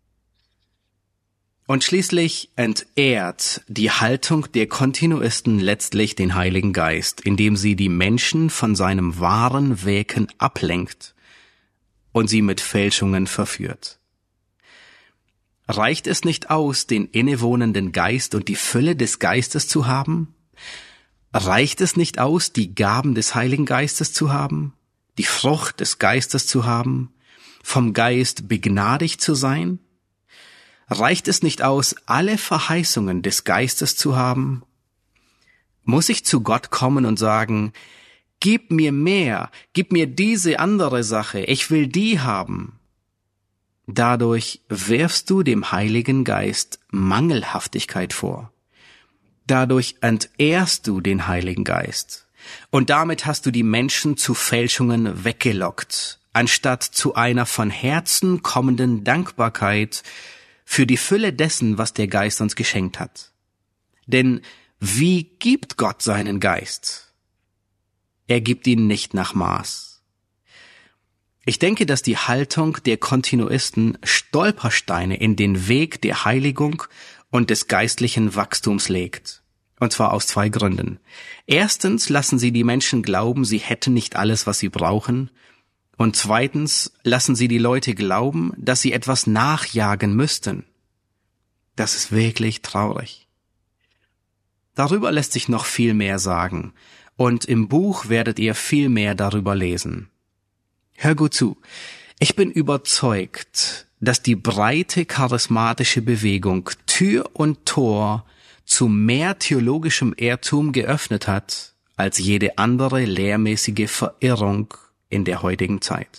Und schließlich entehrt die Haltung der Kontinuisten letztlich den Heiligen Geist, indem sie die Menschen von seinem wahren Wirken ablenkt und sie mit Fälschungen verführt. Reicht es nicht aus, den innewohnenden Geist und die Fülle des Geistes zu haben? Reicht es nicht aus, die Gaben des Heiligen Geistes zu haben, die Frucht des Geistes zu haben, vom Geist begnadigt zu sein? Reicht es nicht aus, alle Verheißungen des Geistes zu haben? Muss ich zu Gott kommen und sagen, gib mir mehr, gib mir diese andere Sache, ich will die haben? Dadurch wirfst du dem Heiligen Geist Mangelhaftigkeit vor. Dadurch entehrst du den Heiligen Geist. Und damit hast du die Menschen zu Fälschungen weggelockt, anstatt zu einer von Herzen kommenden Dankbarkeit für die Fülle dessen, was der Geist uns geschenkt hat. Denn wie gibt Gott seinen Geist? Er gibt ihn nicht nach Maß. Ich denke, dass die Haltung der Kontinuisten Stolpersteine in den Weg der Heiligung und des geistlichen Wachstums legt. Und zwar aus zwei Gründen. Erstens lassen sie die Menschen glauben, sie hätten nicht alles, was sie brauchen. Und zweitens lassen sie die Leute glauben, dass sie etwas nachjagen müssten. Das ist wirklich traurig. Darüber lässt sich noch viel mehr sagen. Und im Buch werdet ihr viel mehr darüber lesen. Hör gut zu. Ich bin überzeugt, dass die breite charismatische Bewegung Tür und Tor zu mehr theologischem Irrtum geöffnet hat als jede andere lehrmäßige Verirrung in der heutigen Zeit.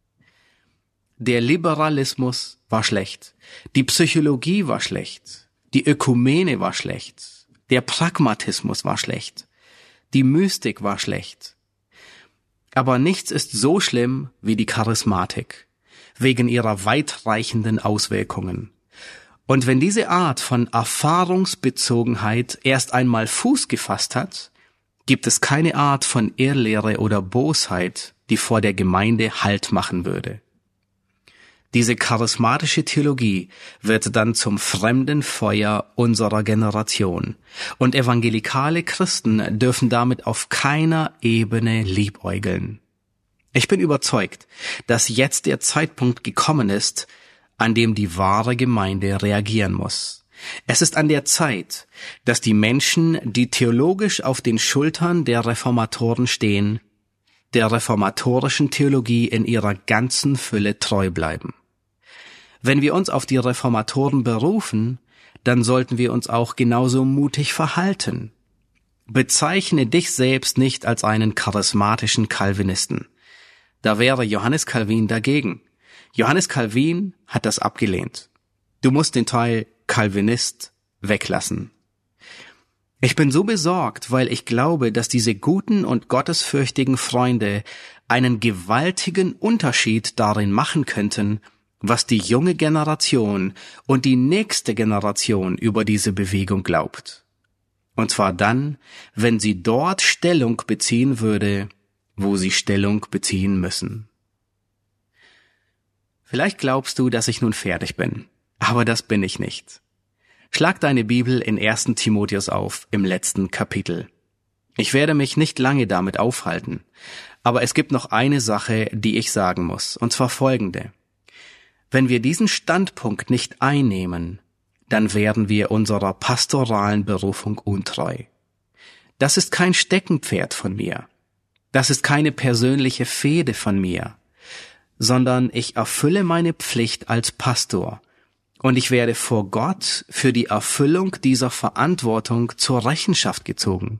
Der Liberalismus war schlecht, die Psychologie war schlecht, die Ökumene war schlecht, der Pragmatismus war schlecht, die Mystik war schlecht. Aber nichts ist so schlimm wie die Charismatik, wegen ihrer weitreichenden Auswirkungen. Und wenn diese Art von Erfahrungsbezogenheit erst einmal Fuß gefasst hat, gibt es keine Art von Irrlehre oder Bosheit, die vor der Gemeinde Halt machen würde. Diese charismatische Theologie wird dann zum fremden Feuer unserer Generation, und evangelikale Christen dürfen damit auf keiner Ebene liebäugeln. Ich bin überzeugt, dass jetzt der Zeitpunkt gekommen ist, an dem die wahre Gemeinde reagieren muss. Es ist an der Zeit, dass die Menschen, die theologisch auf den Schultern der Reformatoren stehen, der reformatorischen Theologie in ihrer ganzen Fülle treu bleiben. Wenn wir uns auf die Reformatoren berufen, dann sollten wir uns auch genauso mutig verhalten. Bezeichne dich selbst nicht als einen charismatischen Calvinisten. Da wäre Johannes Calvin dagegen. Johannes Calvin hat das abgelehnt. Du musst den Teil Calvinist weglassen. Ich bin so besorgt, weil ich glaube, dass diese guten und gottesfürchtigen Freunde einen gewaltigen Unterschied darin machen könnten, was die junge Generation und die nächste Generation über diese Bewegung glaubt. Und zwar dann, wenn sie dort Stellung beziehen würde, wo sie Stellung beziehen müssen. Vielleicht glaubst du, dass ich nun fertig bin, aber das bin ich nicht. Schlag deine Bibel in ersten Timotheus auf, im letzten Kapitel. Ich werde mich nicht lange damit aufhalten, aber es gibt noch eine Sache, die ich sagen muss, und zwar folgende. Wenn wir diesen Standpunkt nicht einnehmen, dann werden wir unserer pastoralen Berufung untreu. Das ist kein Steckenpferd von mir. Das ist keine persönliche Fehde von mir, sondern ich erfülle meine Pflicht als Pastor und ich werde vor Gott für die Erfüllung dieser Verantwortung zur Rechenschaft gezogen.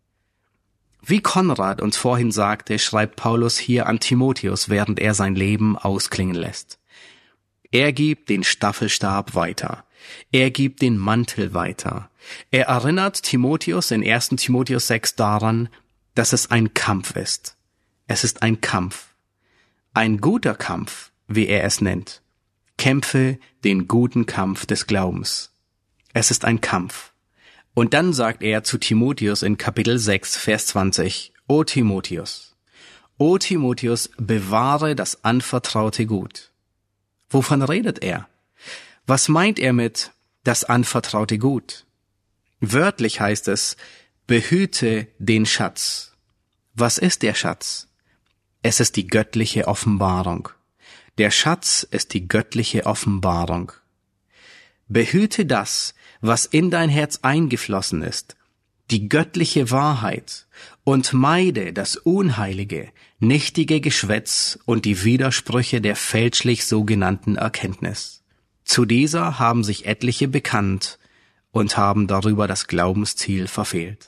Wie Konrad uns vorhin sagte, schreibt Paulus hier an Timotheus, während er sein Leben ausklingen lässt. Er gibt den Staffelstab weiter. Er gibt den Mantel weiter. Er erinnert Timotheus in ersten Timotheus sechs daran, dass es ein Kampf ist. Es ist ein Kampf. Ein guter Kampf, wie er es nennt. Kämpfe den guten Kampf des Glaubens. Es ist ein Kampf. Und dann sagt er zu Timotheus in Kapitel sechs, Vers zwanzig, O Timotheus, O Timotheus, bewahre das anvertraute Gut. Wovon redet er? Was meint er mit das anvertraute Gut? Wörtlich heißt es, behüte den Schatz. Was ist der Schatz? Es ist die göttliche Offenbarung. Der Schatz ist die göttliche Offenbarung. Behüte das, was in dein Herz eingeflossen ist, die göttliche Wahrheit, und meide das unheilige, nichtige Geschwätz und die Widersprüche der fälschlich sogenannten Erkenntnis. Zu dieser haben sich etliche bekannt und haben darüber das Glaubensziel verfehlt.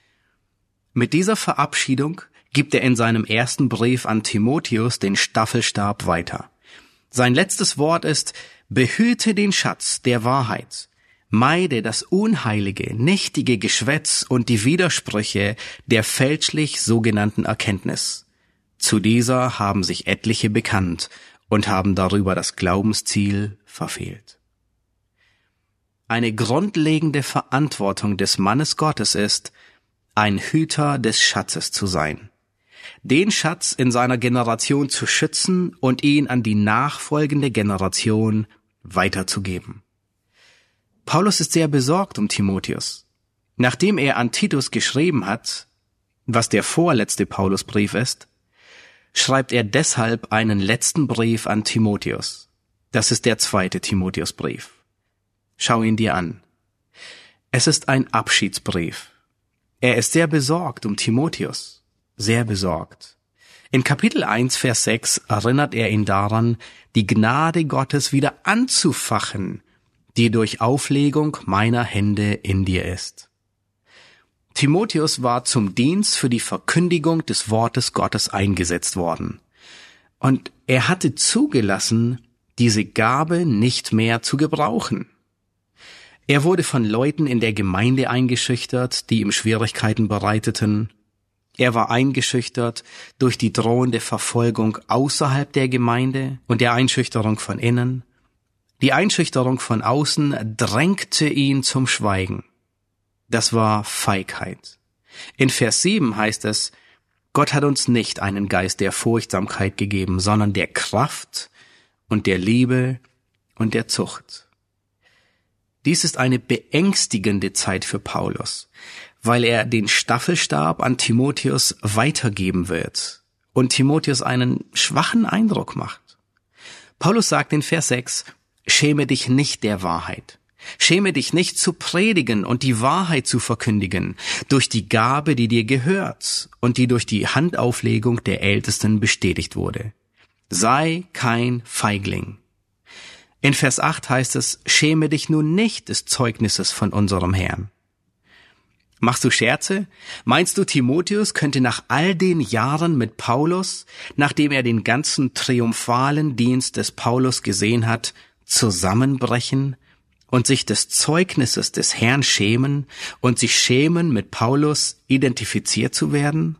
Mit dieser Verabschiedung gibt er in seinem ersten Brief an Timotheus den Staffelstab weiter. Sein letztes Wort ist, behüte den Schatz der Wahrheit, meide das unheilige, nichtige Geschwätz und die Widersprüche der fälschlich sogenannten Erkenntnis. Zu dieser haben sich etliche bekannt und haben darüber das Glaubensziel verfehlt. Eine grundlegende Verantwortung des Mannes Gottes ist, ein Hüter des Schatzes zu sein. Den Schatz in seiner Generation zu schützen und ihn an die nachfolgende Generation weiterzugeben. Paulus ist sehr besorgt um Timotheus. Nachdem er an Titus geschrieben hat, was der vorletzte Paulusbrief ist, schreibt er deshalb einen letzten Brief an Timotheus. Das ist der zweite Timotheusbrief. Schau ihn dir an. Es ist ein Abschiedsbrief. Er ist sehr besorgt um Timotheus. Sehr besorgt. In Kapitel eins, Vers sechs erinnert er ihn daran, die Gnade Gottes wieder anzufachen, die durch Auflegung meiner Hände in dir ist. Timotheus war zum Dienst für die Verkündigung des Wortes Gottes eingesetzt worden. Und er hatte zugelassen, diese Gabe nicht mehr zu gebrauchen. Er wurde von Leuten in der Gemeinde eingeschüchtert, die ihm Schwierigkeiten bereiteten. Er war eingeschüchtert durch die drohende Verfolgung außerhalb der Gemeinde und der Einschüchterung von innen. Die Einschüchterung von außen drängte ihn zum Schweigen. Das war Feigheit. In Vers sieben heißt es, Gott hat uns nicht einen Geist der Furchtsamkeit gegeben, sondern der Kraft und der Liebe und der Zucht. Dies ist eine beängstigende Zeit für Paulus, weil er den Staffelstab an Timotheus weitergeben wird und Timotheus einen schwachen Eindruck macht. Paulus sagt in Vers sechs, schäme dich nicht der Wahrheit. Schäme dich nicht zu predigen und die Wahrheit zu verkündigen, durch die Gabe, die dir gehört und die durch die Handauflegung der Ältesten bestätigt wurde. Sei kein Feigling. In Vers acht heißt es, schäme dich nun nicht des Zeugnisses von unserem Herrn. Machst du Scherze? Meinst du, Timotheus könnte nach all den Jahren mit Paulus, nachdem er den ganzen triumphalen Dienst des Paulus gesehen hat, zusammenbrechen und sich des Zeugnisses des Herrn schämen und sich schämen, mit Paulus identifiziert zu werden?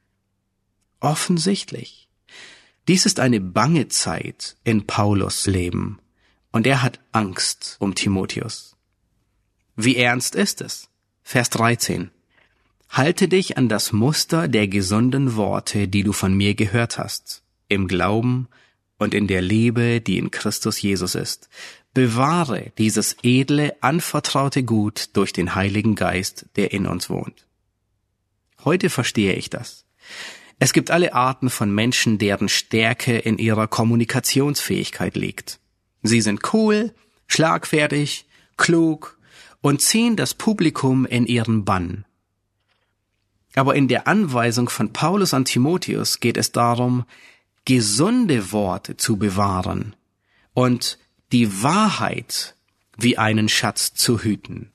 Offensichtlich. Dies ist eine bange Zeit in Paulus Leben. Und er hat Angst um Timotheus. Wie ernst ist es? Vers dreizehn. Halte dich an das Muster der gesunden Worte, die du von mir gehört hast, im Glauben und in der Liebe, die in Christus Jesus ist. Bewahre dieses edle, anvertraute Gut durch den Heiligen Geist, der in uns wohnt. Heute verstehe ich das. Es gibt alle Arten von Menschen, deren Stärke in ihrer Kommunikationsfähigkeit liegt. Sie sind cool, schlagfertig, klug und ziehen das Publikum in ihren Bann. Aber in der Anweisung von Paulus an Timotheus geht es darum, gesunde Worte zu bewahren und die Wahrheit wie einen Schatz zu hüten.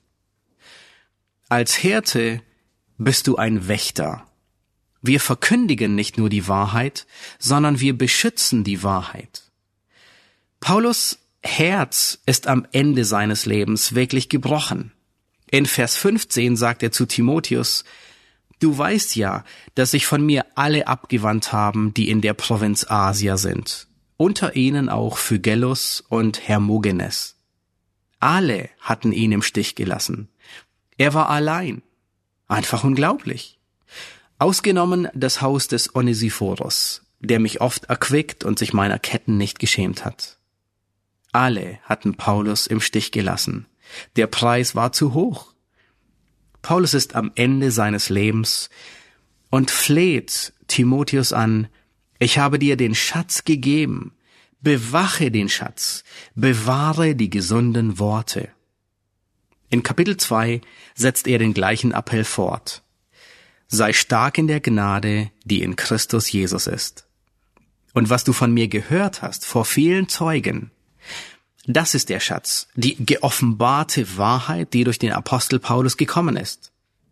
Als Hirte bist du ein Wächter. Wir verkündigen nicht nur die Wahrheit, sondern wir beschützen die Wahrheit. Paulus' Herz ist am Ende seines Lebens wirklich gebrochen. In Vers fünfzehn sagt er zu Timotheus, du weißt ja, dass sich von mir alle abgewandt haben, die in der Provinz Asia sind, unter ihnen auch Phygellus und Hermogenes. Alle hatten ihn im Stich gelassen. Er war allein. Einfach unglaublich. Ausgenommen das Haus des Onesiphorus, der mich oft erquickt und sich meiner Ketten nicht geschämt hat. Alle hatten Paulus im Stich gelassen. Der Preis war zu hoch. Paulus ist am Ende seines Lebens und fleht Timotheus an, ich habe dir den Schatz gegeben, bewache den Schatz, bewahre die gesunden Worte. In Kapitel zwei setzt er den gleichen Appell fort. Sei stark in der Gnade, die in Christus Jesus ist. Und was du von mir gehört hast vor vielen Zeugen, das ist der Schatz, die geoffenbarte Wahrheit, die durch den Apostel Paulus gekommen ist.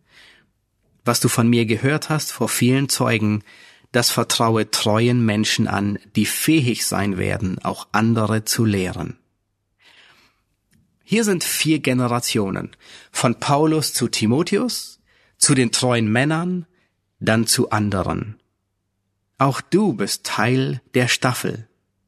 Was du von mir gehört hast vor vielen Zeugen, das vertraue treuen Menschen an, die fähig sein werden, auch andere zu lehren. Hier sind vier Generationen, von Paulus zu Timotheus, zu den treuen Männern, dann zu anderen. Auch du bist Teil der Staffel.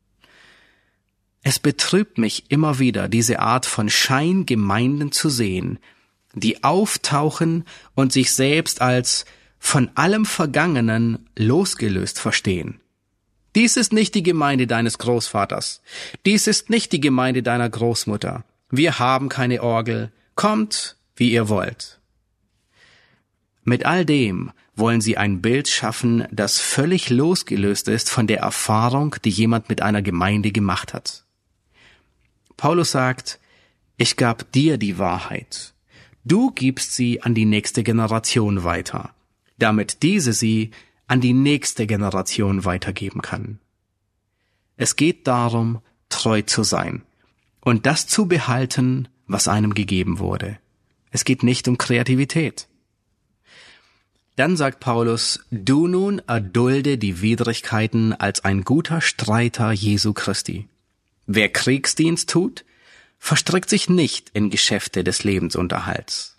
Es betrübt mich immer wieder, diese Art von Scheingemeinden zu sehen, die auftauchen und sich selbst als von allem Vergangenen losgelöst verstehen. Dies ist nicht die Gemeinde deines Großvaters. Dies ist nicht die Gemeinde deiner Großmutter. Wir haben keine Orgel. Kommt, wie ihr wollt. Mit all dem wollen sie ein Bild schaffen, das völlig losgelöst ist von der Erfahrung, die jemand mit einer Gemeinde gemacht hat. Paulus sagt, ich gab dir die Wahrheit. Du gibst sie an die nächste Generation weiter, damit diese sie an die nächste Generation weitergeben kann. Es geht darum, treu zu sein und das zu behalten, was einem gegeben wurde. Es geht nicht um Kreativität. Dann sagt Paulus, du nun erdulde die Widrigkeiten als ein guter Streiter Jesu Christi. Wer Kriegsdienst tut, verstrickt sich nicht in Geschäfte des Lebensunterhalts.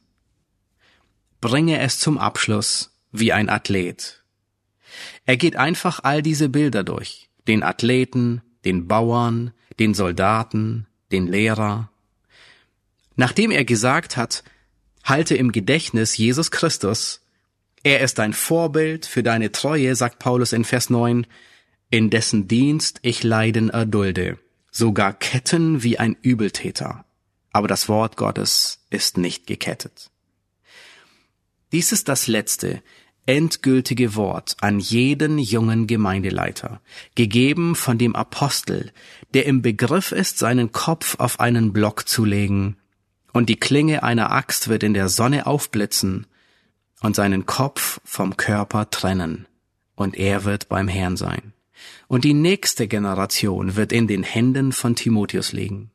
Bringe es zum Abschluss wie ein Athlet. Er geht einfach all diese Bilder durch, den Athleten, den Bauern, den Soldaten, den Lehrer. Nachdem er gesagt hat, halte im Gedächtnis Jesus Christus, er ist ein Vorbild für deine Treue, sagt Paulus in Vers neun, in dessen Dienst ich Leiden erdulde, sogar Ketten wie ein Übeltäter. Aber das Wort Gottes ist nicht gekettet. Dies ist das letzte, endgültige Wort an jeden jungen Gemeindeleiter, gegeben von dem Apostel, der im Begriff ist, seinen Kopf auf einen Block zu legen, und die Klinge einer Axt wird in der Sonne aufblitzen und seinen Kopf vom Körper trennen, und er wird beim Herrn sein. Und die nächste Generation wird in den Händen von Timotheus liegen.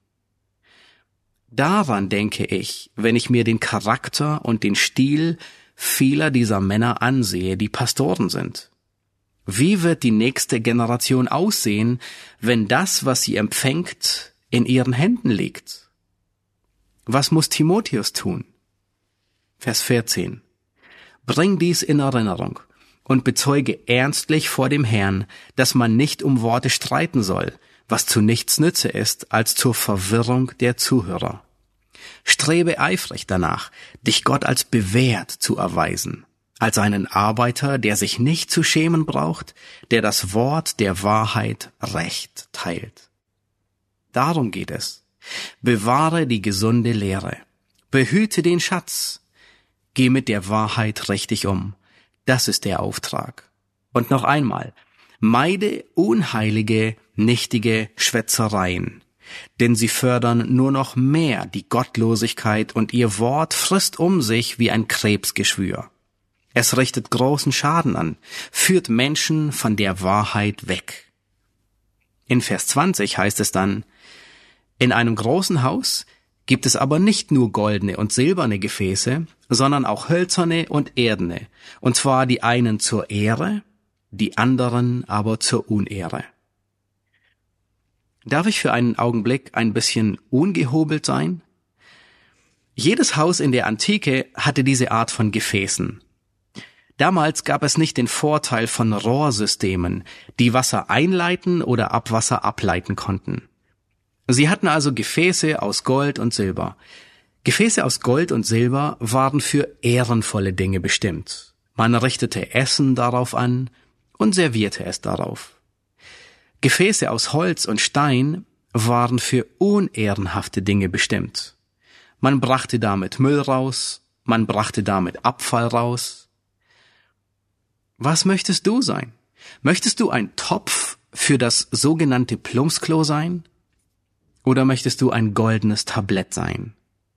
Daran denke ich, wenn ich mir den Charakter und den Stil vieler dieser Männer ansehe, die Pastoren sind. Wie wird die nächste Generation aussehen, wenn das, was sie empfängt, in ihren Händen liegt? Was muss Timotheus tun? Vers vierzehn. Bring dies in Erinnerung und bezeuge ernstlich vor dem Herrn, dass man nicht um Worte streiten soll, was zu nichts Nütze ist, als zur Verwirrung der Zuhörer. Strebe eifrig danach, dich Gott als bewährt zu erweisen, als einen Arbeiter, der sich nicht zu schämen braucht, der das Wort der Wahrheit recht teilt. Darum geht es. Bewahre die gesunde Lehre. Behüte den Schatz. Geh mit der Wahrheit richtig um. Das ist der Auftrag. Und noch einmal, meide unheilige, nichtige Schwätzereien, denn sie fördern nur noch mehr die Gottlosigkeit und ihr Wort frisst um sich wie ein Krebsgeschwür. Es richtet großen Schaden an, führt Menschen von der Wahrheit weg. In Vers zwanzig heißt es dann, in einem großen Haus gibt es aber nicht nur goldene und silberne Gefäße, sondern auch hölzerne und erdene, und zwar die einen zur Ehre, die anderen aber zur Unehre. Darf ich für einen Augenblick ein bisschen ungehobelt sein? Jedes Haus in der Antike hatte diese Art von Gefäßen. Damals gab es nicht den Vorteil von Rohrsystemen, die Wasser einleiten oder Abwasser ableiten konnten. Sie hatten also Gefäße aus Gold und Silber. Gefäße aus Gold und Silber waren für ehrenvolle Dinge bestimmt. Man richtete Essen darauf an und servierte es darauf. Gefäße aus Holz und Stein waren für unehrenhafte Dinge bestimmt. Man brachte damit Müll raus, man brachte damit Abfall raus. Was möchtest du sein? Möchtest du ein Topf für das sogenannte Plumpsklo sein? Oder möchtest du ein goldenes Tablett sein?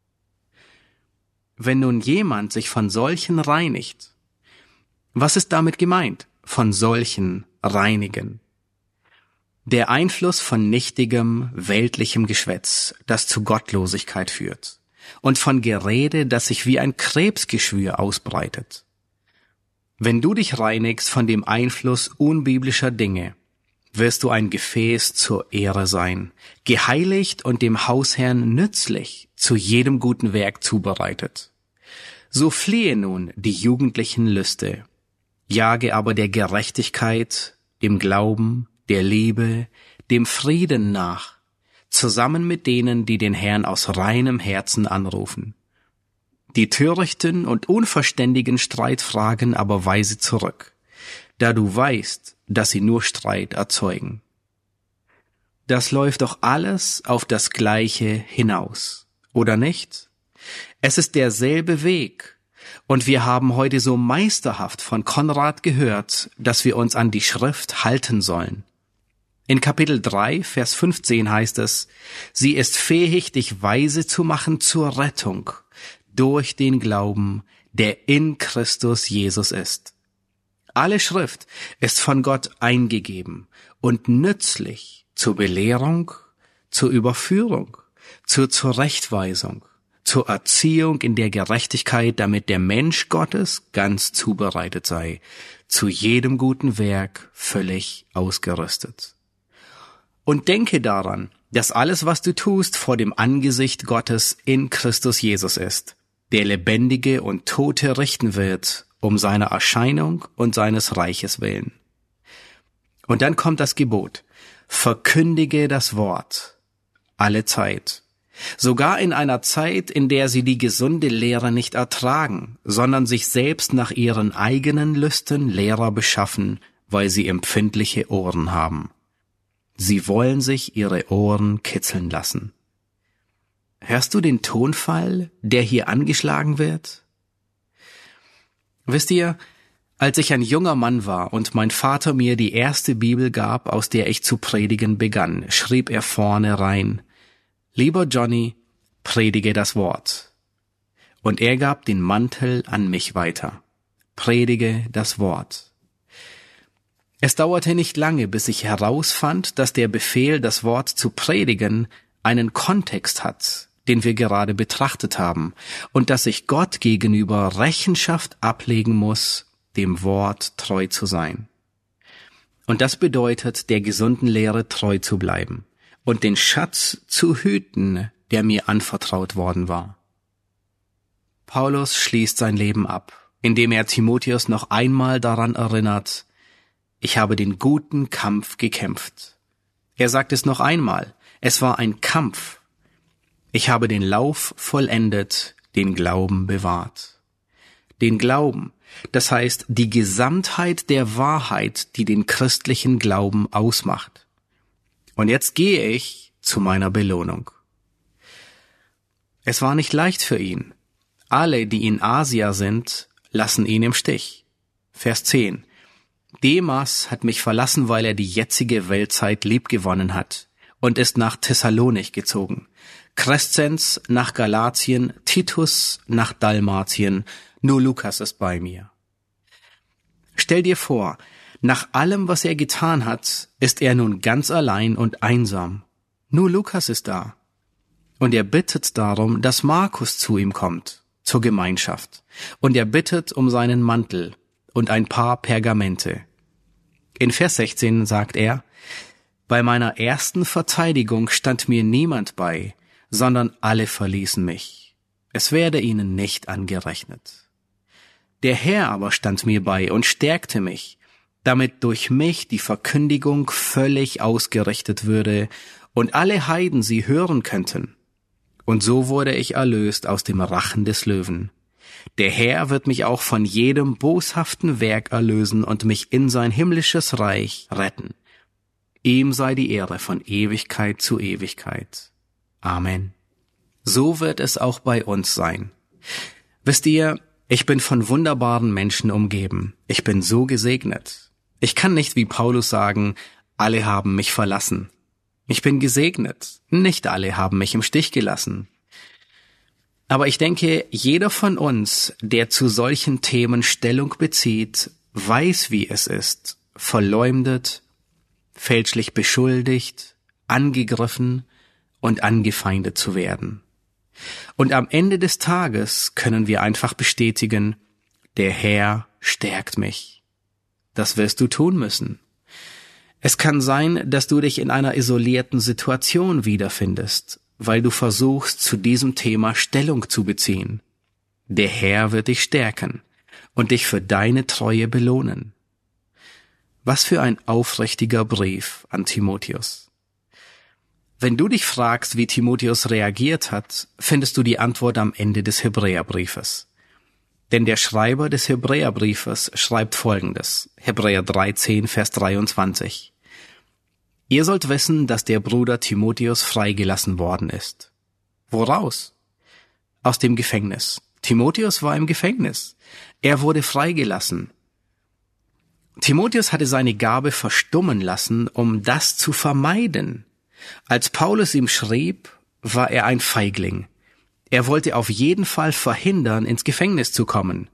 Wenn nun jemand sich von solchen reinigt, was ist damit gemeint? Von solchen reinigen. Der Einfluss von nichtigem, weltlichem Geschwätz, das zu Gottlosigkeit führt, und von Gerede, das sich wie ein Krebsgeschwür ausbreitet. Wenn du dich reinigst von dem Einfluss unbiblischer Dinge, wirst du ein Gefäß zur Ehre sein, geheiligt und dem Hausherrn nützlich, zu jedem guten Werk zubereitet. So fliehe nun die jugendlichen Lüste, jage aber der Gerechtigkeit, dem Glauben, der Liebe, dem Frieden nach, zusammen mit denen, die den Herrn aus reinem Herzen anrufen. Die törichten und unverständigen Streitfragen aber weise zurück, da du weißt, dass sie nur Streit erzeugen. Das läuft doch alles auf das Gleiche hinaus, oder nicht? Es ist derselbe Weg, und wir haben heute so meisterhaft von Konrad gehört, dass wir uns an die Schrift halten sollen. In Kapitel drei, Vers fünfzehn heißt es, sie ist fähig, dich weise zu machen zur Rettung durch den Glauben, der in Christus Jesus ist. Alle Schrift ist von Gott eingegeben und nützlich zur Belehrung, zur Überführung, zur Zurechtweisung, zur Erziehung in der Gerechtigkeit, damit der Mensch Gottes ganz zubereitet sei, zu jedem guten Werk völlig ausgerüstet. Und denke daran, dass alles, was du tust, vor dem Angesicht Gottes in Christus Jesus ist, der Lebendige und Tote richten wird, um seiner Erscheinung und seines Reiches willen. Und dann kommt das Gebot: Verkündige das Wort alle Zeit, sogar in einer Zeit, in der sie die gesunde Lehre nicht ertragen, sondern sich selbst nach ihren eigenen Lüsten Lehrer beschaffen, weil sie empfindliche Ohren haben. Sie wollen sich ihre Ohren kitzeln lassen. Hörst du den Tonfall, der hier angeschlagen wird? Wisst ihr, als ich ein junger Mann war und mein Vater mir die erste Bibel gab, aus der ich zu predigen begann, schrieb er vorne rein: Lieber Johnny, predige das Wort. Und er gab den Mantel an mich weiter. Predige das Wort. Es dauerte nicht lange, bis ich herausfand, dass der Befehl, das Wort zu predigen, einen Kontext hat, den wir gerade betrachtet haben, und dass ich Gott gegenüber Rechenschaft ablegen muss, dem Wort treu zu sein. Und das bedeutet, der gesunden Lehre treu zu bleiben und den Schatz zu hüten, der mir anvertraut worden war. Paulus schließt sein Leben ab, indem er Timotheus noch einmal daran erinnert: Ich habe den guten Kampf gekämpft. Er sagt es noch einmal: Es war ein Kampf. Ich habe den Lauf vollendet, den Glauben bewahrt. Den Glauben, das heißt die Gesamtheit der Wahrheit, die den christlichen Glauben ausmacht. Und jetzt gehe ich zu meiner Belohnung. Es war nicht leicht für ihn. Alle, die in Asia sind, lassen ihn im Stich. Vers zehn. Demas hat mich verlassen, weil er die jetzige Weltzeit liebgewonnen hat und ist nach Thessalonich gezogen. Crescens nach Galatien, Titus nach Dalmatien, nur Lukas ist bei mir. Stell dir vor, nach allem, was er getan hat, ist er nun ganz allein und einsam. Nur Lukas ist da. Und er bittet darum, dass Markus zu ihm kommt, zur Gemeinschaft. Und er bittet um seinen Mantel und ein paar Pergamente. In Vers sechzehn sagt er: Bei meiner ersten Verteidigung stand mir niemand bei, sondern alle verließen mich. Es werde ihnen nicht angerechnet. Der Herr aber stand mir bei und stärkte mich, damit durch mich die Verkündigung völlig ausgerichtet würde und alle Heiden sie hören könnten. Und so wurde ich erlöst aus dem Rachen des Löwen. Der Herr wird mich auch von jedem boshaften Werk erlösen und mich in sein himmlisches Reich retten. Ihm sei die Ehre von Ewigkeit zu Ewigkeit. Amen. So wird es auch bei uns sein. Wisst ihr, ich bin von wunderbaren Menschen umgeben. Ich bin so gesegnet. Ich kann nicht wie Paulus sagen: Alle haben mich verlassen. Ich bin gesegnet. Nicht alle haben mich im Stich gelassen. Aber ich denke, jeder von uns, der zu solchen Themen Stellung bezieht, weiß, wie es ist, verleumdet, fälschlich beschuldigt, angegriffen und angefeindet zu werden. Und am Ende des Tages können wir einfach bestätigen: Der Herr stärkt mich. Das wirst du tun müssen. Es kann sein, dass du dich in einer isolierten Situation wiederfindest, weil du versuchst, zu diesem Thema Stellung zu beziehen. Der Herr wird dich stärken und dich für deine Treue belohnen. Was für ein aufrichtiger Brief an Timotheus. Wenn du dich fragst, wie Timotheus reagiert hat, findest du die Antwort am Ende des Hebräerbriefes. Denn der Schreiber des Hebräerbriefes schreibt Folgendes: Hebräer dreizehn, Vers dreiundzwanzig. Ihr sollt wissen, dass der Bruder Timotheus freigelassen worden ist. Woraus? Aus dem Gefängnis. Timotheus war im Gefängnis. Er wurde freigelassen. Timotheus hatte seine Gabe verstummen lassen, um das zu vermeiden. Als Paulus ihm schrieb, war er ein Feigling. Er wollte auf jeden Fall verhindern, ins Gefängnis zu kommen.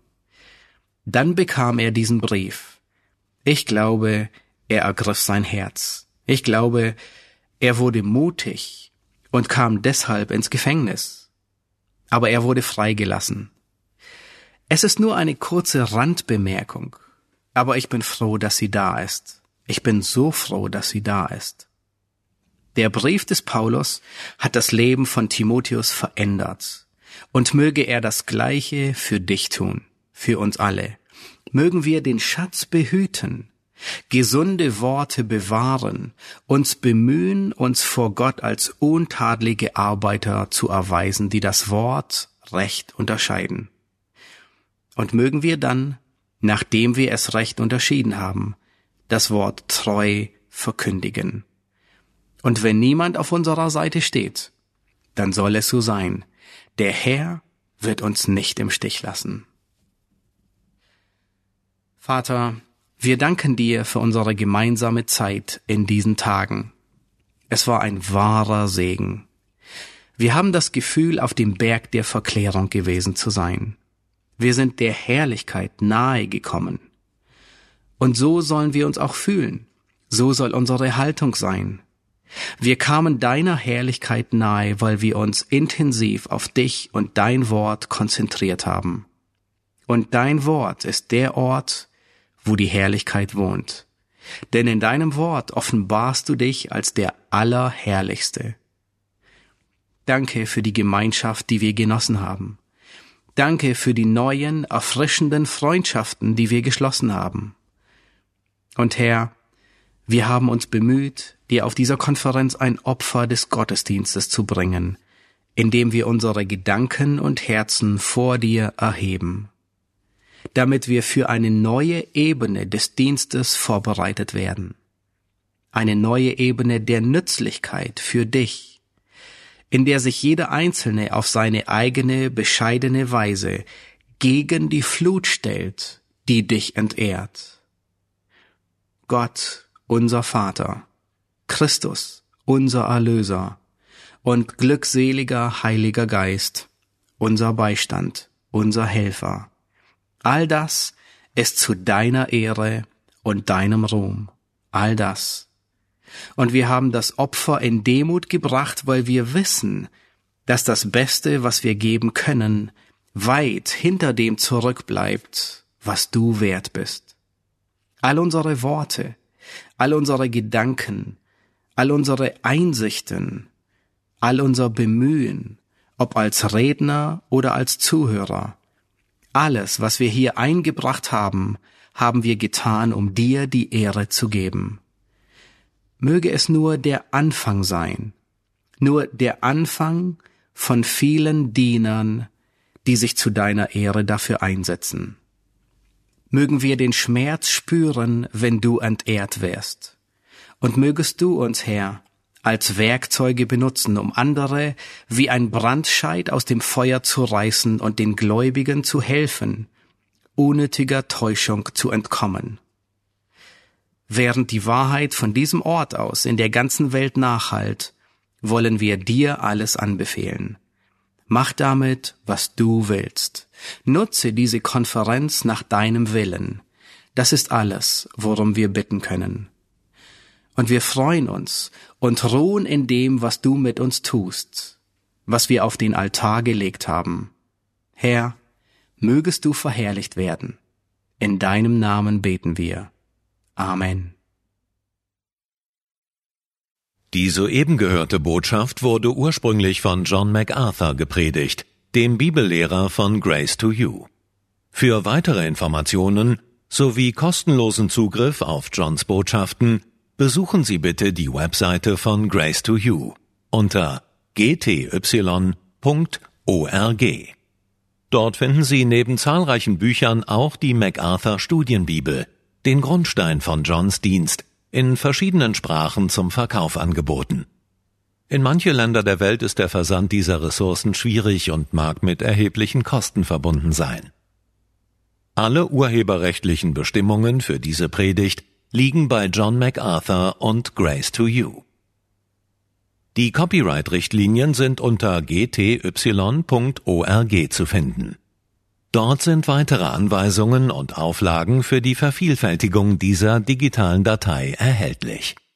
Dann bekam er diesen Brief. Ich glaube, er ergriff sein Herz. Ich glaube, er wurde mutig und kam deshalb ins Gefängnis. Aber er wurde freigelassen. Es ist nur eine kurze Randbemerkung, aber ich bin froh, dass sie da ist. Ich bin so froh, dass sie da ist. Der Brief des Paulus hat das Leben von Timotheus verändert. Und möge er das Gleiche für dich tun, für uns alle. Mögen wir den Schatz behüten, gesunde Worte bewahren, uns bemühen, uns vor Gott als untadlige Arbeiter zu erweisen, die das Wort recht unterscheiden. Und mögen wir dann, nachdem wir es recht unterschieden haben, das Wort treu verkündigen. Und wenn niemand auf unserer Seite steht, dann soll es so sein. Der Herr wird uns nicht im Stich lassen. Vater, wir danken dir für unsere gemeinsame Zeit in diesen Tagen. Es war ein wahrer Segen. Wir haben das Gefühl, auf dem Berg der Verklärung gewesen zu sein. Wir sind der Herrlichkeit nahe gekommen. Und so sollen wir uns auch fühlen. So soll unsere Haltung sein. Wir kamen deiner Herrlichkeit nahe, weil wir uns intensiv auf dich und dein Wort konzentriert haben. Und dein Wort ist der Ort, wo die Herrlichkeit wohnt. Denn in deinem Wort offenbarst du dich als der Allerherrlichste. Danke für die Gemeinschaft, die wir genossen haben. Danke für die neuen, erfrischenden Freundschaften, die wir geschlossen haben. Und Herr, wir haben uns bemüht, dir auf dieser Konferenz ein Opfer des Gottesdienstes zu bringen, indem wir unsere Gedanken und Herzen vor dir erheben, damit wir für eine neue Ebene des Dienstes vorbereitet werden, eine neue Ebene der Nützlichkeit für dich, in der sich jeder Einzelne auf seine eigene, bescheidene Weise gegen die Flut stellt, die dich entehrt. Gott, unser Vater, Christus, unser Erlöser und glückseliger Heiliger Geist, unser Beistand, unser Helfer. All das ist zu deiner Ehre und deinem Ruhm. All das. Und wir haben das Opfer in Demut gebracht, weil wir wissen, dass das Beste, was wir geben können, weit hinter dem zurückbleibt, was du wert bist. All unsere Worte, all unsere Gedanken, all unsere Einsichten, all unser Bemühen, ob als Redner oder als Zuhörer, alles, was wir hier eingebracht haben, haben wir getan, um dir die Ehre zu geben. Möge es nur der Anfang sein, nur der Anfang von vielen Dienern, die sich zu deiner Ehre dafür einsetzen. Mögen wir den Schmerz spüren, wenn du entehrt wirst. Und mögest du uns, Herr, als Werkzeuge benutzen, um andere wie ein Brandscheit aus dem Feuer zu reißen und den Gläubigen zu helfen, unnötiger Täuschung zu entkommen. Während die Wahrheit von diesem Ort aus in der ganzen Welt nachhallt, wollen wir dir alles anbefehlen. Mach damit, was du willst. Nutze diese Konferenz nach deinem Willen. Das ist alles, worum wir bitten können. Und wir freuen uns und ruhen in dem, was du mit uns tust, was wir auf den Altar gelegt haben. Herr, mögest du verherrlicht werden. In deinem Namen beten wir. Amen. Die soeben gehörte Botschaft wurde ursprünglich von John MacArthur gepredigt, dem Bibellehrer von Grace to You. Für weitere Informationen sowie kostenlosen Zugriff auf Johns Botschaften besuchen Sie bitte die Webseite von Grace to You unter g t y punkt org. Dort finden Sie neben zahlreichen Büchern auch die MacArthur Studienbibel, den Grundstein von Johns Dienst, in verschiedenen Sprachen zum Verkauf angeboten. In manche Länder der Welt ist der Versand dieser Ressourcen schwierig und mag mit erheblichen Kosten verbunden sein. Alle urheberrechtlichen Bestimmungen für diese Predigt liegen bei John MacArthur und Grace to You. Die Copyright-Richtlinien sind unter g t y punkt org zu finden. Dort sind weitere Anweisungen und Auflagen für die Vervielfältigung dieser digitalen Datei erhältlich.